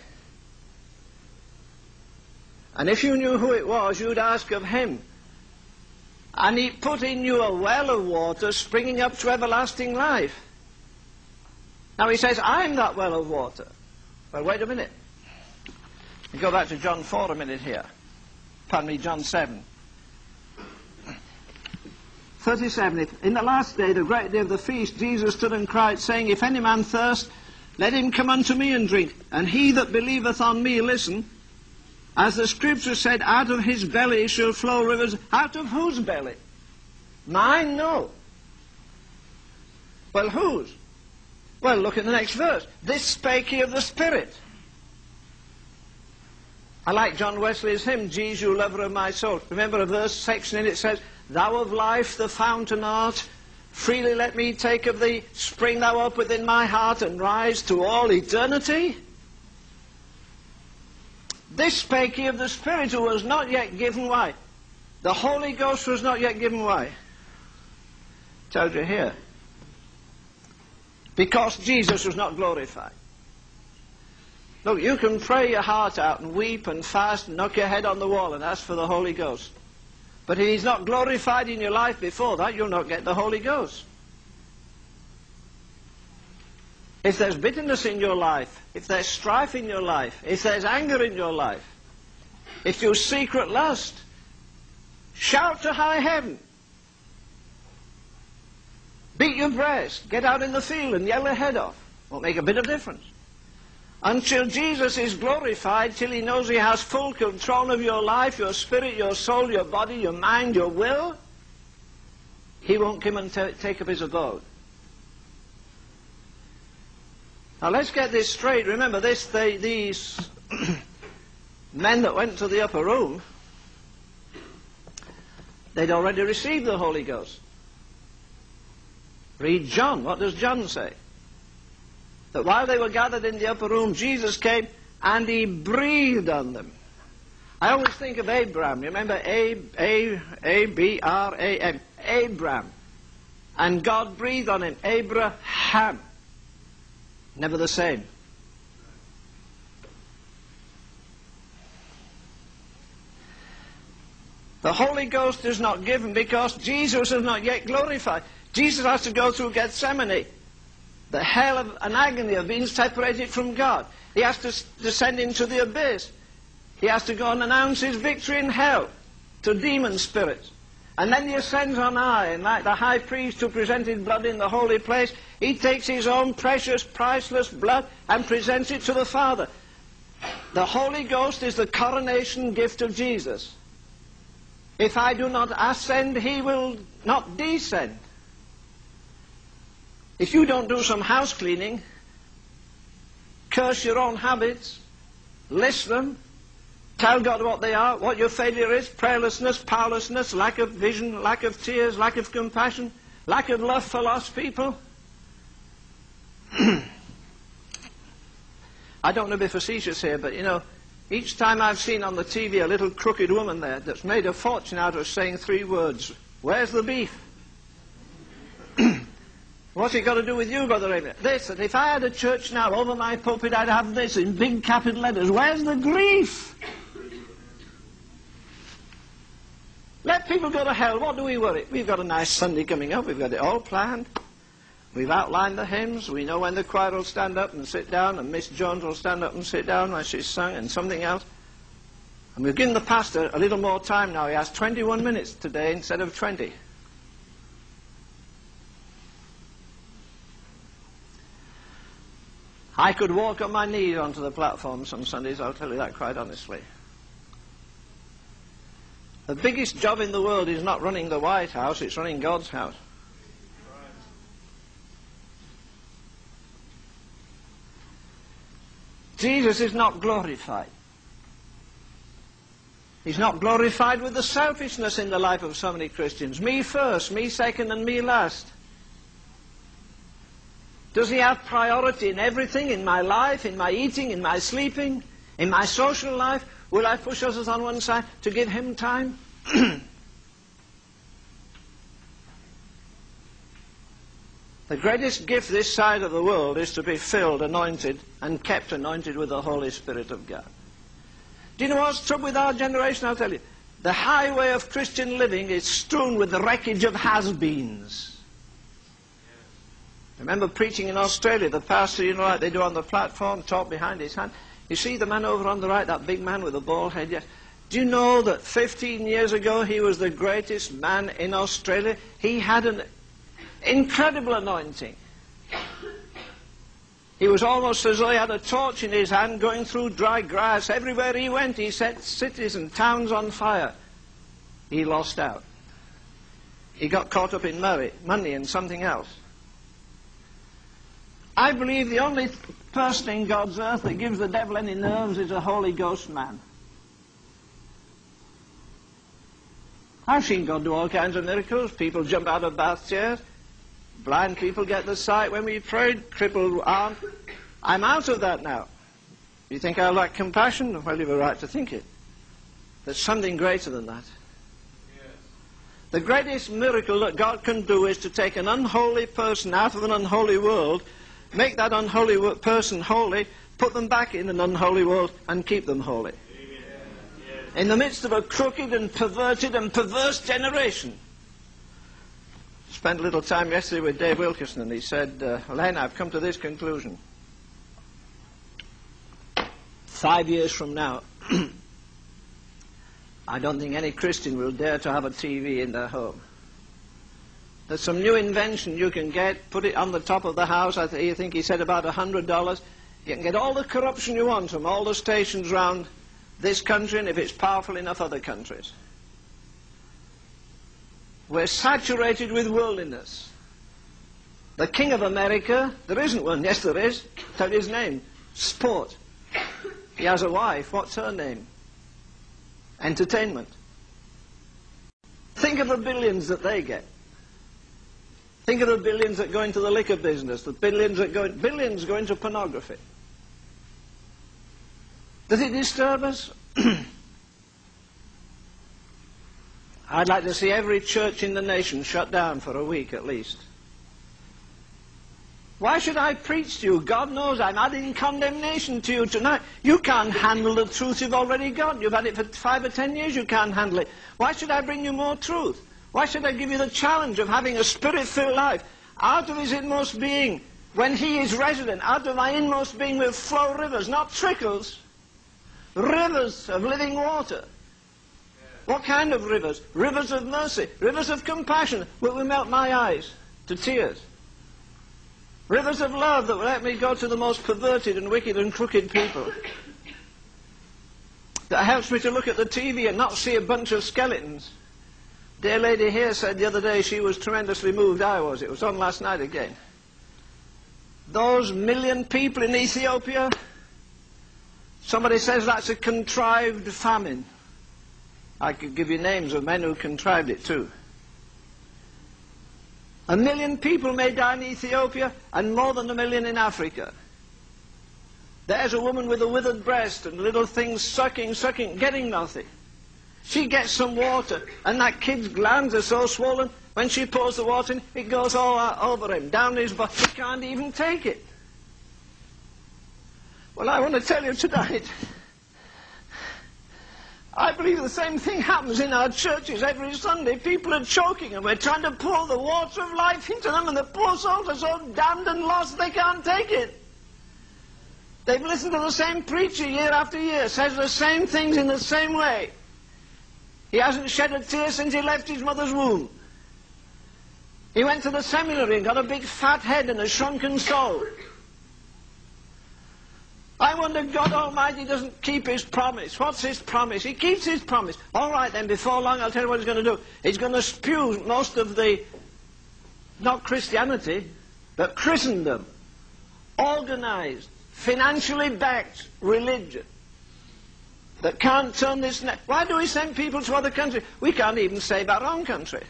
And if you knew who it was, you'd ask of him. And he put in you a well of water springing up to everlasting life. Now he says, I'm that well of water. Well, wait a minute. Go back to John four a minute here. Pardon me, John seven. thirty-seven. In the last day, the great day of the feast, Jesus stood and cried, saying, if any man thirst, let him come unto me and drink. And he that believeth on me, listen, as the Scripture said, out of his belly shall flow rivers. Out of whose belly? Mine? No. Well, whose? Well, look at the next verse. This spake he of the Spirit. I like John Wesley's hymn, Jesus, lover of my soul. Remember a verse section in it says, thou of life the fountain art, freely let me take of thee, spring thou up within my heart and rise to all eternity. This spake he of the Spirit who was not yet given. Why? The Holy Ghost was not yet given. Why? Tells you here. Because Jesus was not glorified. Look, you can pray your heart out and weep and fast and knock your head on the wall and ask for the Holy Ghost. But if he's not glorified in your life before that, you'll not get the Holy Ghost. If there's bitterness in your life, if there's strife in your life, if there's anger in your life, if you secret lust, shout to high heaven. Beat your breast, get out in the field and yell your head off. Won't make a bit of difference. Until Jesus is glorified, till he knows he has full control of your life, your spirit, your soul, your body, your mind, your will, he won't come and take up his abode. Now let's get this straight. Remember this, they, these men that went to the upper room, they'd already received the Holy Ghost. Read John. What does John say? That while they were gathered in the upper room, Jesus came and he breathed on them. I always think of Abraham. Remember A, A, A, B, R, A, M. Abraham. And God breathed on him. Abraham. Never the same. The Holy Ghost is not given because Jesus is not yet glorified. Jesus has to go through Gethsemane. The hell of an agony of being separated from God. He has to descend into the abyss. He has to go and announce his victory in hell to demon spirits. And then he ascends on high, and like the high priest who presented blood in the holy place, he takes his own precious, priceless blood and presents it to the Father. The Holy Ghost is the coronation gift of Jesus. If I do not ascend, he will not descend. If you don't do some house cleaning, curse your own habits, list them, tell God what they are, what your failure is, prayerlessness, powerlessness, lack of vision, lack of tears, lack of compassion, lack of love for lost people. I don't want to be facetious here, but you know, each time I've seen on the T V a little crooked woman there that's made a fortune out of saying three words, where's the beef? What's it got to do with you, Brother Abraham? This, that if I had a church now over my pulpit, I'd have this in big capital letters. Where's the grief? Let people go to hell. What do we worry? We've got a nice Sunday coming up. We've got it all planned. We've outlined the hymns. We know when the choir will stand up and sit down, and Miss Jones will stand up and sit down when she's sung, and something else. And we've given the pastor a little more time now. He has twenty-one minutes today instead of twenty. I could walk on my knees onto the platform some Sundays, I'll tell you that quite honestly. The biggest job in the world is not running the White House, it's running God's house. Jesus is not glorified. He's not glorified with the selfishness in the life of so many Christians. Me first, me second, and me last. Does he have priority in everything, in my life, in my eating, in my sleeping, in my social life? Will I push others on one side to give him time? The greatest gift this side of the world is to be filled, anointed, and kept anointed with the Holy Spirit of God. Do you know what's trouble with our generation? I'll tell you. The highway of Christian living is strewn with the wreckage of has-beens. I remember preaching in Australia, the pastor, you know, like they do on the platform, talk behind his hand. You see the man over on the right, that big man with the bald head? Yes. Do you know that fifteen years ago he was the greatest man in Australia? He had an incredible anointing. He was almost as though he had a torch in his hand going through dry grass. Everywhere he went, he set cities and towns on fire. He lost out. He got caught up in money and something else. I believe the only person in God's earth that gives the devil any nerves is a Holy Ghost man. I've seen God do all kinds of miracles. People jump out of bath chairs. Blind people get the sight when we prayed. Crippled arm. I'm out of that now. You think I lack compassion? Well, you've a right to think it. There's something greater than that. Yes. The greatest miracle that God can do is to take an unholy person out of an unholy world, make that unholy person holy, put them back in an unholy world, and keep them holy. Amen. Yes. In the midst of a crooked and perverted and perverse generation. Spent a little time yesterday with Dave Wilkerson, and he said, uh, Len, I've come to this conclusion. Five years from now, I don't think any Christian will dare to have a T V in their home. There's some new invention you can get, put it on the top of the house. I th- think he said about one hundred dollars. You can get all the corruption you want from all the stations around this country, and if it's powerful enough, other countries. We're saturated with worldliness. The King of America, there isn't one. Yes, there is. Tell you his name. Sport. He has a wife. What's her name? Entertainment. Think of the billions that they get. Think of the billions that go into the liquor business, the billions that go, billions go into pornography. Does it disturb us? I'd like to see every church in the nation shut down for a week at least. Why should I preach to you? God knows I'm adding condemnation to you tonight. You can't handle the truth you've already got. You've had it for five or ten years, you can't handle it. Why should I bring you more truth? Why should I give you the challenge of having a spirit-filled life? Out of his inmost being, when he is resident, out of my inmost being will flow rivers, not trickles, rivers of living water. What kind of rivers? Rivers of mercy, rivers of compassion that will melt my eyes to tears. Rivers of love that will let me go to the most perverted and wicked and crooked people. That helps me to look at the T V and not see a bunch of skeletons. Dear lady here said the other day she was tremendously moved. I was. It was on last night again. Those million people in Ethiopia, somebody says that's a contrived famine. I could give you names of men who contrived it too. A million people may die in Ethiopia and more than a million in Africa. There's a woman with a withered breast and little things sucking, sucking, getting nothing. She gets some water and that kid's glands are so swollen, when she pours the water in, it goes all over him, down his butt. He can't even take it. Well, I want to tell you tonight, I believe the same thing happens in our churches every Sunday. People are choking and we're trying to pour the water of life into them, and the poor souls are so damned and lost they can't take it. They've listened to the same preacher year after year, says the same things in the same way. He hasn't shed a tear since he left his mother's womb. He went to the seminary and got a big fat head and a shrunken soul. I wonder God Almighty doesn't keep his promise. What's his promise? He keeps his promise. All right then, before long I'll tell you what he's going to do. He's going to spew most of the, not Christianity, but Christendom, organized, financially backed religion that can't turn this neck. Why do we send people to other countries? We can't even save our own country.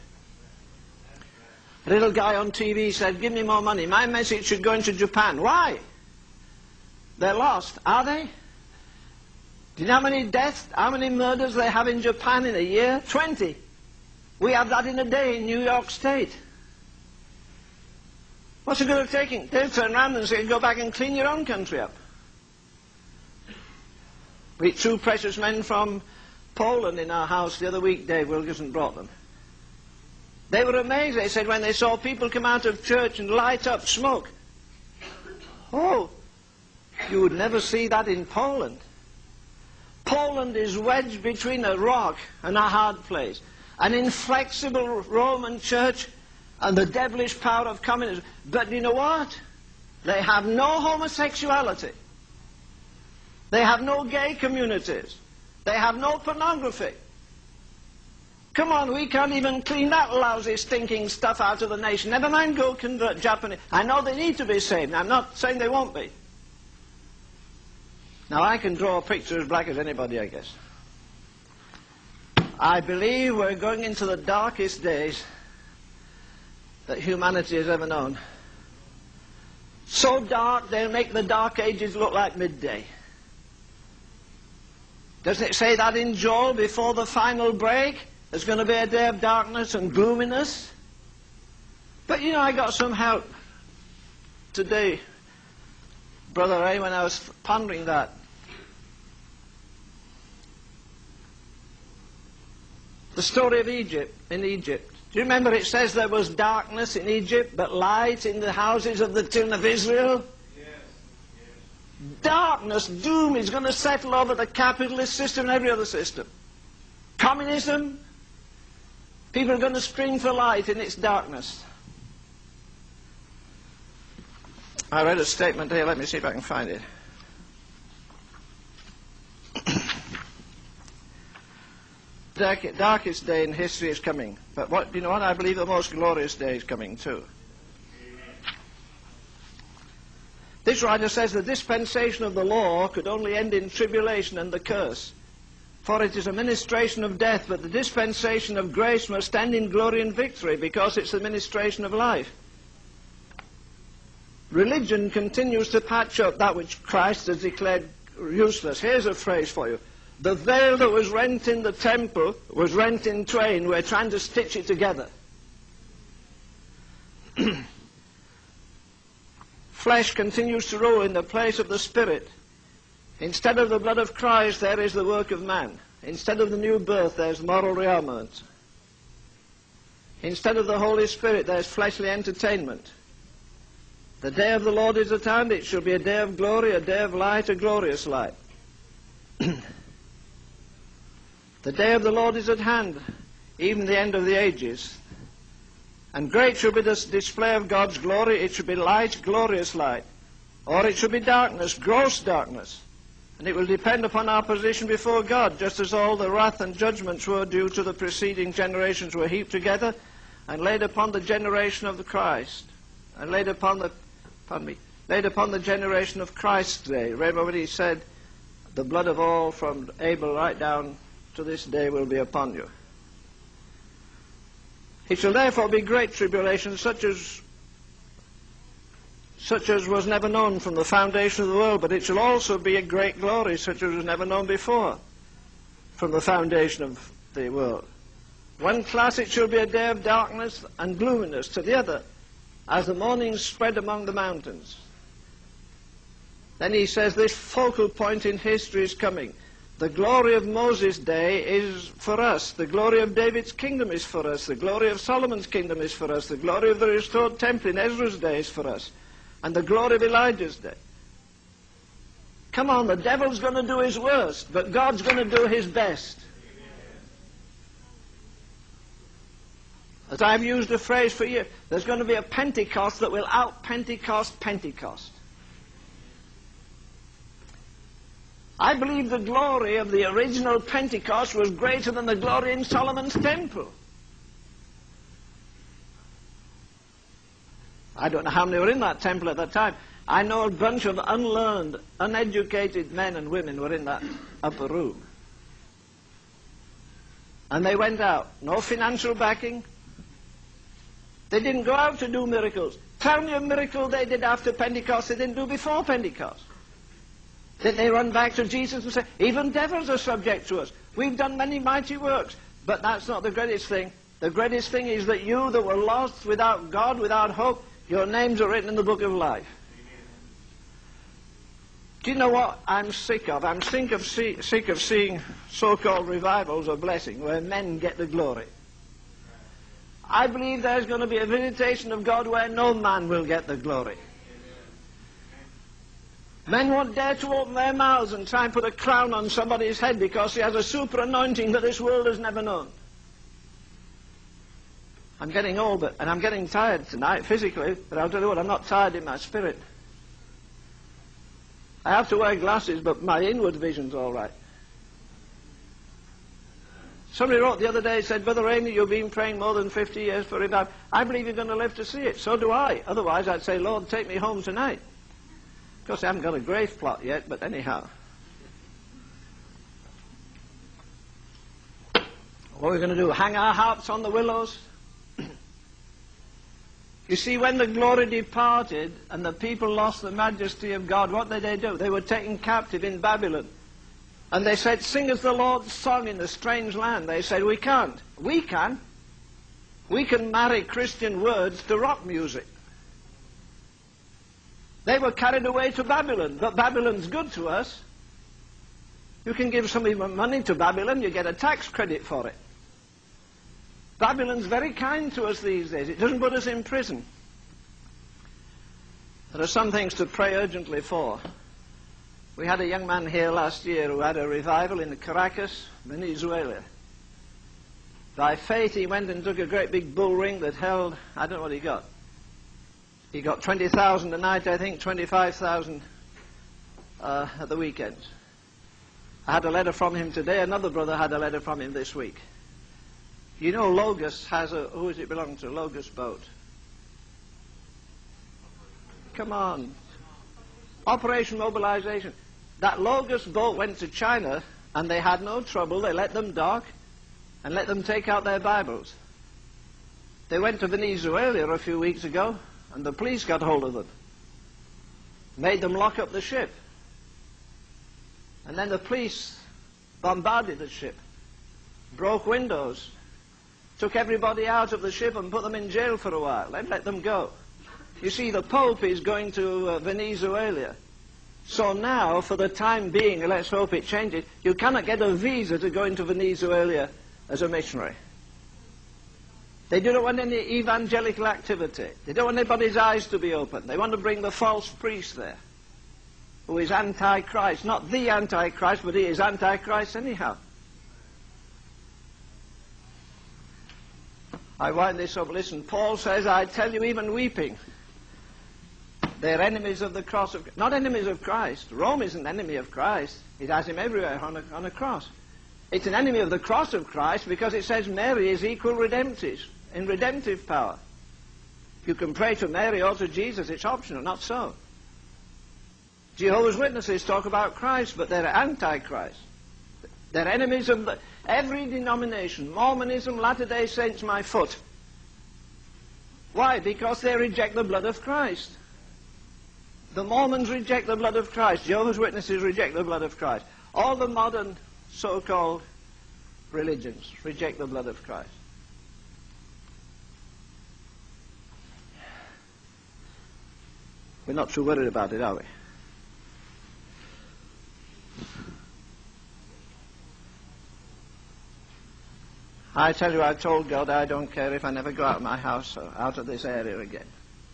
A little guy on T V said, give me more money. My message should go into Japan. Why? They're lost. Are they? Do you know how many deaths, how many murders they have in Japan in a year? Twenty. We have that in a day in New York State. What's it good of taking? They'll turn around and say, go back and clean your own country up. We had two precious men from Poland in our house the other week. Dave Wilkerson brought them. They were amazed. They said when they saw people come out of church and light up smoke. Oh, you would never see that in Poland. Poland is wedged between a rock and a hard place. An inflexible Roman church and the devilish power of communism. But you know what? They have no homosexuality. They have no gay communities. They have no pornography. Come on, we can't even clean that lousy, stinking stuff out of the nation. Never mind go convert Japanese. I know they need to be saved. I'm not saying they won't be. Now, I can draw a picture as black as anybody, I guess. I believe we're going into the darkest days that humanity has ever known. So dark, they'll make the dark ages look like midday. Doesn't it say that in Joel before the final break? There's going to be a day of darkness and gloominess. But, you know, I got some help today, Brother Ray, when I was pondering that. The story of Egypt, in Egypt. Do you remember it says there was darkness in Egypt, but light in the houses of the children of Israel? Yes. Yes. Darkness, doom is going to settle over the capitalist system and every other system. Communism, people are going to scream for light in its darkness. I read a statement here, let me see if I can find it. Dark, darkest day in history is coming. But what, you know what? I believe the most glorious day is coming too. This writer says the dispensation of the law could only end in tribulation and the curse. For it is a ministration of death, but the dispensation of grace must end in glory and victory, because it's the ministration of life. Religion continues to patch up that which Christ has declared useless. Here's a phrase for you. The veil that was rent in the temple was rent in twain. We're trying to stitch it together. Flesh continues to rule in the place of the Spirit. Instead of the blood of Christ, there is the work of man. Instead of the new birth, there's moral rearmament. Instead of the Holy Spirit, there's fleshly entertainment. The day of the Lord is at hand. It shall be a day of glory, a day of light, a glorious light. The day of the Lord is at hand, even the end of the ages. And great shall be the display of God's glory. It shall be light, glorious light. Or it shall be darkness, gross darkness. And it will depend upon our position before God, just as all the wrath and judgments were due to the preceding generations were heaped together and laid upon the generation of the Christ. And laid upon the, pardon me, laid upon the generation of Christ's day. Remember what he said, the blood of all from Abel right down to this day will be upon you. It shall therefore be great tribulation, such as such as was never known from the foundation of the world, but it shall also be a great glory, such as was never known before from the foundation of the world. One class it shall be a day of darkness and gloominess, to the other, as the morning spread among the mountains. Then he says this focal point in history is coming. The glory of Moses' day is for us. The glory of David's kingdom is for us. The glory of Solomon's kingdom is for us. The glory of the restored temple in Ezra's day is for us. And the glory of Elijah's day. Come on, the devil's going to do his worst, but God's going to do his best. As I've used the phrase for years, there's going to be a Pentecost that will out-Pentecost Pentecost. I believe the glory of the original Pentecost was greater than the glory in Solomon's temple. I don't know how many were in that temple at that time. I know a bunch of unlearned, uneducated men and women were in that upper room. And they went out. No financial backing. They didn't go out to do miracles. Tell me a miracle they did after Pentecost they didn't do before Pentecost. Did they run back to Jesus and say, even devils are subject to us. We've done many mighty works. But that's not the greatest thing. The greatest thing is that you that were lost without God, without hope, your names are written in the book of life. Do you know what I'm sick of? I'm sick of, see, sick of seeing so-called revivals or blessing where men get the glory. I believe there's going to be a visitation of God where no man will get the glory. Men won't dare to open their mouths and try and put a crown on somebody's head because he has a super anointing that this world has never known. I'm getting old, but, and I'm getting tired tonight physically, but I'll tell you what, I'm not tired in my spirit. I have to wear glasses, but my inward vision's all right. Somebody wrote the other day, said, Brother Rainey, you've been praying more than fifty years for revival. I believe you're going to live to see it. So do I. Otherwise, I'd say, Lord, take me home tonight. Of course, I haven't got a grave plot yet, but anyhow. What are we going to do? Hang our harps on the willows? You see, when the glory departed and the people lost the majesty of God, what did they do? They were taken captive in Babylon. And they said, sing us the Lord's song in a strange land. They said, we can't. We can. We can marry Christian words to rock music. They were carried away to Babylon, but Babylon's good to us. You can give somebody money to Babylon, you get a tax credit for it. Babylon's very kind to us these days. It doesn't put us in prison. There are some things to pray urgently for. We had a young man here last year who had a revival in Caracas, Venezuela. By faith he went and took a great big bull ring that held, I don't know what he got. He got twenty thousand a night, I think, twenty-five thousand uh, at the weekends. I had a letter from him today. Another brother had a letter from him this week. You know Logos has a, who does it belong to? Logos boat. Come on. Operation Mobilization. That Logos boat went to China and they had no trouble. They let them dock and let them take out their Bibles. They went to Venezuela a few weeks ago and the police got hold of them. Made them lock up the ship. And then the police bombarded the ship. Broke windows. Took everybody out of the ship and put them in jail for a while. Then let them go. You see, the Pope is going to uh, Venezuela. So now, for the time being, let's hope it changes, you cannot get a visa to go into Venezuela as a missionary. They do not want any evangelical activity. They don't want anybody's eyes to be opened. They want to bring the false priest there, who is Antichrist. Not the Antichrist, but he is Antichrist anyhow. I wind this up. Listen, Paul says, I tell you, even weeping, they're enemies of the cross of, not enemies of Christ. Rome is an enemy of Christ. It has him everywhere on a, on a cross. It's an enemy of the cross of Christ because it says Mary is equal redemptive, in redemptive power. You can pray to Mary or to Jesus. It's optional, not so. Jehovah's Witnesses talk about Christ, but they're Antichrist. They're enemies of the, every denomination. Mormonism, Latter-day Saints, my foot. Why? Because they reject the blood of Christ. The Mormons reject the blood of Christ. Jehovah's Witnesses reject the blood of Christ. All the modern so-called religions reject the blood of Christ. We're not too worried about it, are we? I tell you, I told God I don't care if I never go out of my house or out of this area again.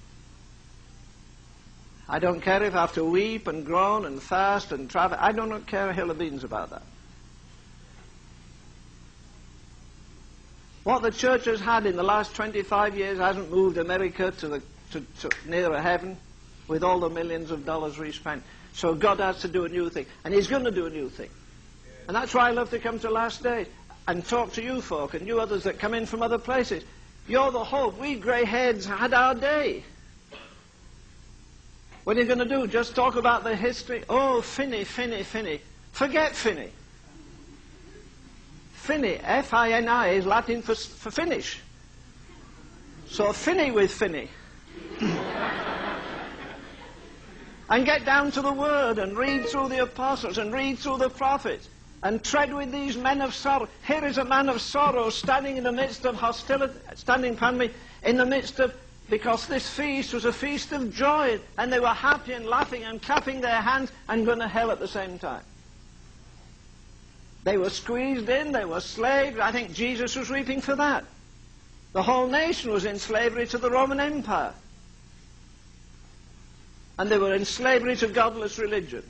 I don't care if I have to weep and groan and fast and travel. I don't care a hill of beans about that. What the church has had in the last twenty-five years hasn't moved America to, the, to, to nearer heaven with all the millions of dollars we spent. So God has to do a new thing. And he's going to do a new thing. And that's why I love to come to Last Days and talk to you folk and you others that come in from other places. You're the hope. We grey heads had our day. What are you going to do? Just talk about the history? Oh, Finney, Finney, Finney. Forget Finney. Finney, F I N I, is Latin for, for finish. So Finney with Finney. And get down to the Word and read through the apostles and read through the prophets and tread with these men of sorrow. Here is a man of sorrow standing in the midst of hostility, standing, pardon me, in the midst of, because this feast was a feast of joy, and they were happy and laughing and clapping their hands and going to hell at the same time. They were squeezed in, they were slaves. I think Jesus was weeping for that. The whole nation was in slavery to the Roman Empire. And they were in slavery to godless religion.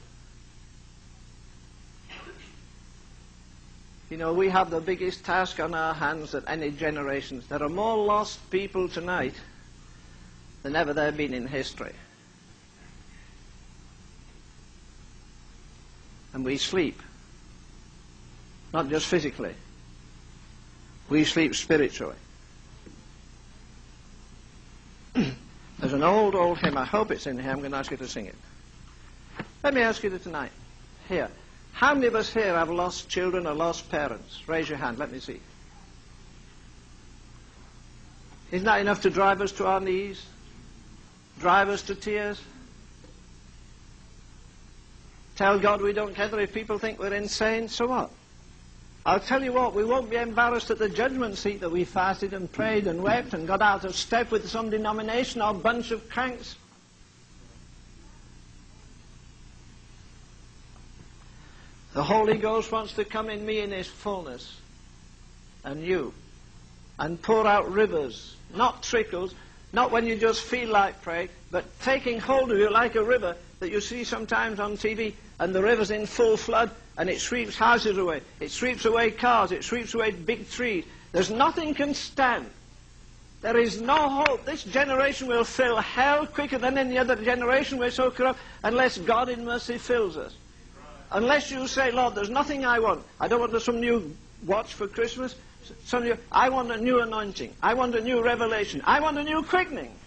You know, we have the biggest task on our hands that any generations. There are more lost people tonight than ever there have been in history. And we sleep. Not just physically. We sleep spiritually. There's an old, old hymn. I hope it's in here. I'm going to ask you to sing it. Let me ask you to tonight. Here. How many of us here have lost children or lost parents? Raise your hand. Let me see. Isn't that enough to drive us to our knees? Drive us to tears? Tell God we don't care if people think we're insane? So what? I'll tell you what, we won't be embarrassed at the judgment seat that we fasted and prayed and wept and got out of step with some denomination or bunch of cranks. The Holy Ghost wants to come in me in his fullness, and you, and pour out rivers, not trickles, not when you just feel like praying, but taking hold of you like a river that you see sometimes on T V, and the river's in full flood, and it sweeps houses away, it sweeps away cars, it sweeps away big trees. There's nothing can stand. There is no hope. This generation will fill hell quicker than any other generation. We're so corrupt, unless God in mercy fills us. Unless you say, Lord, there's nothing I want. I don't want some new watch for Christmas. Some new, I want a new anointing. I want a new revelation. I want a new quickening.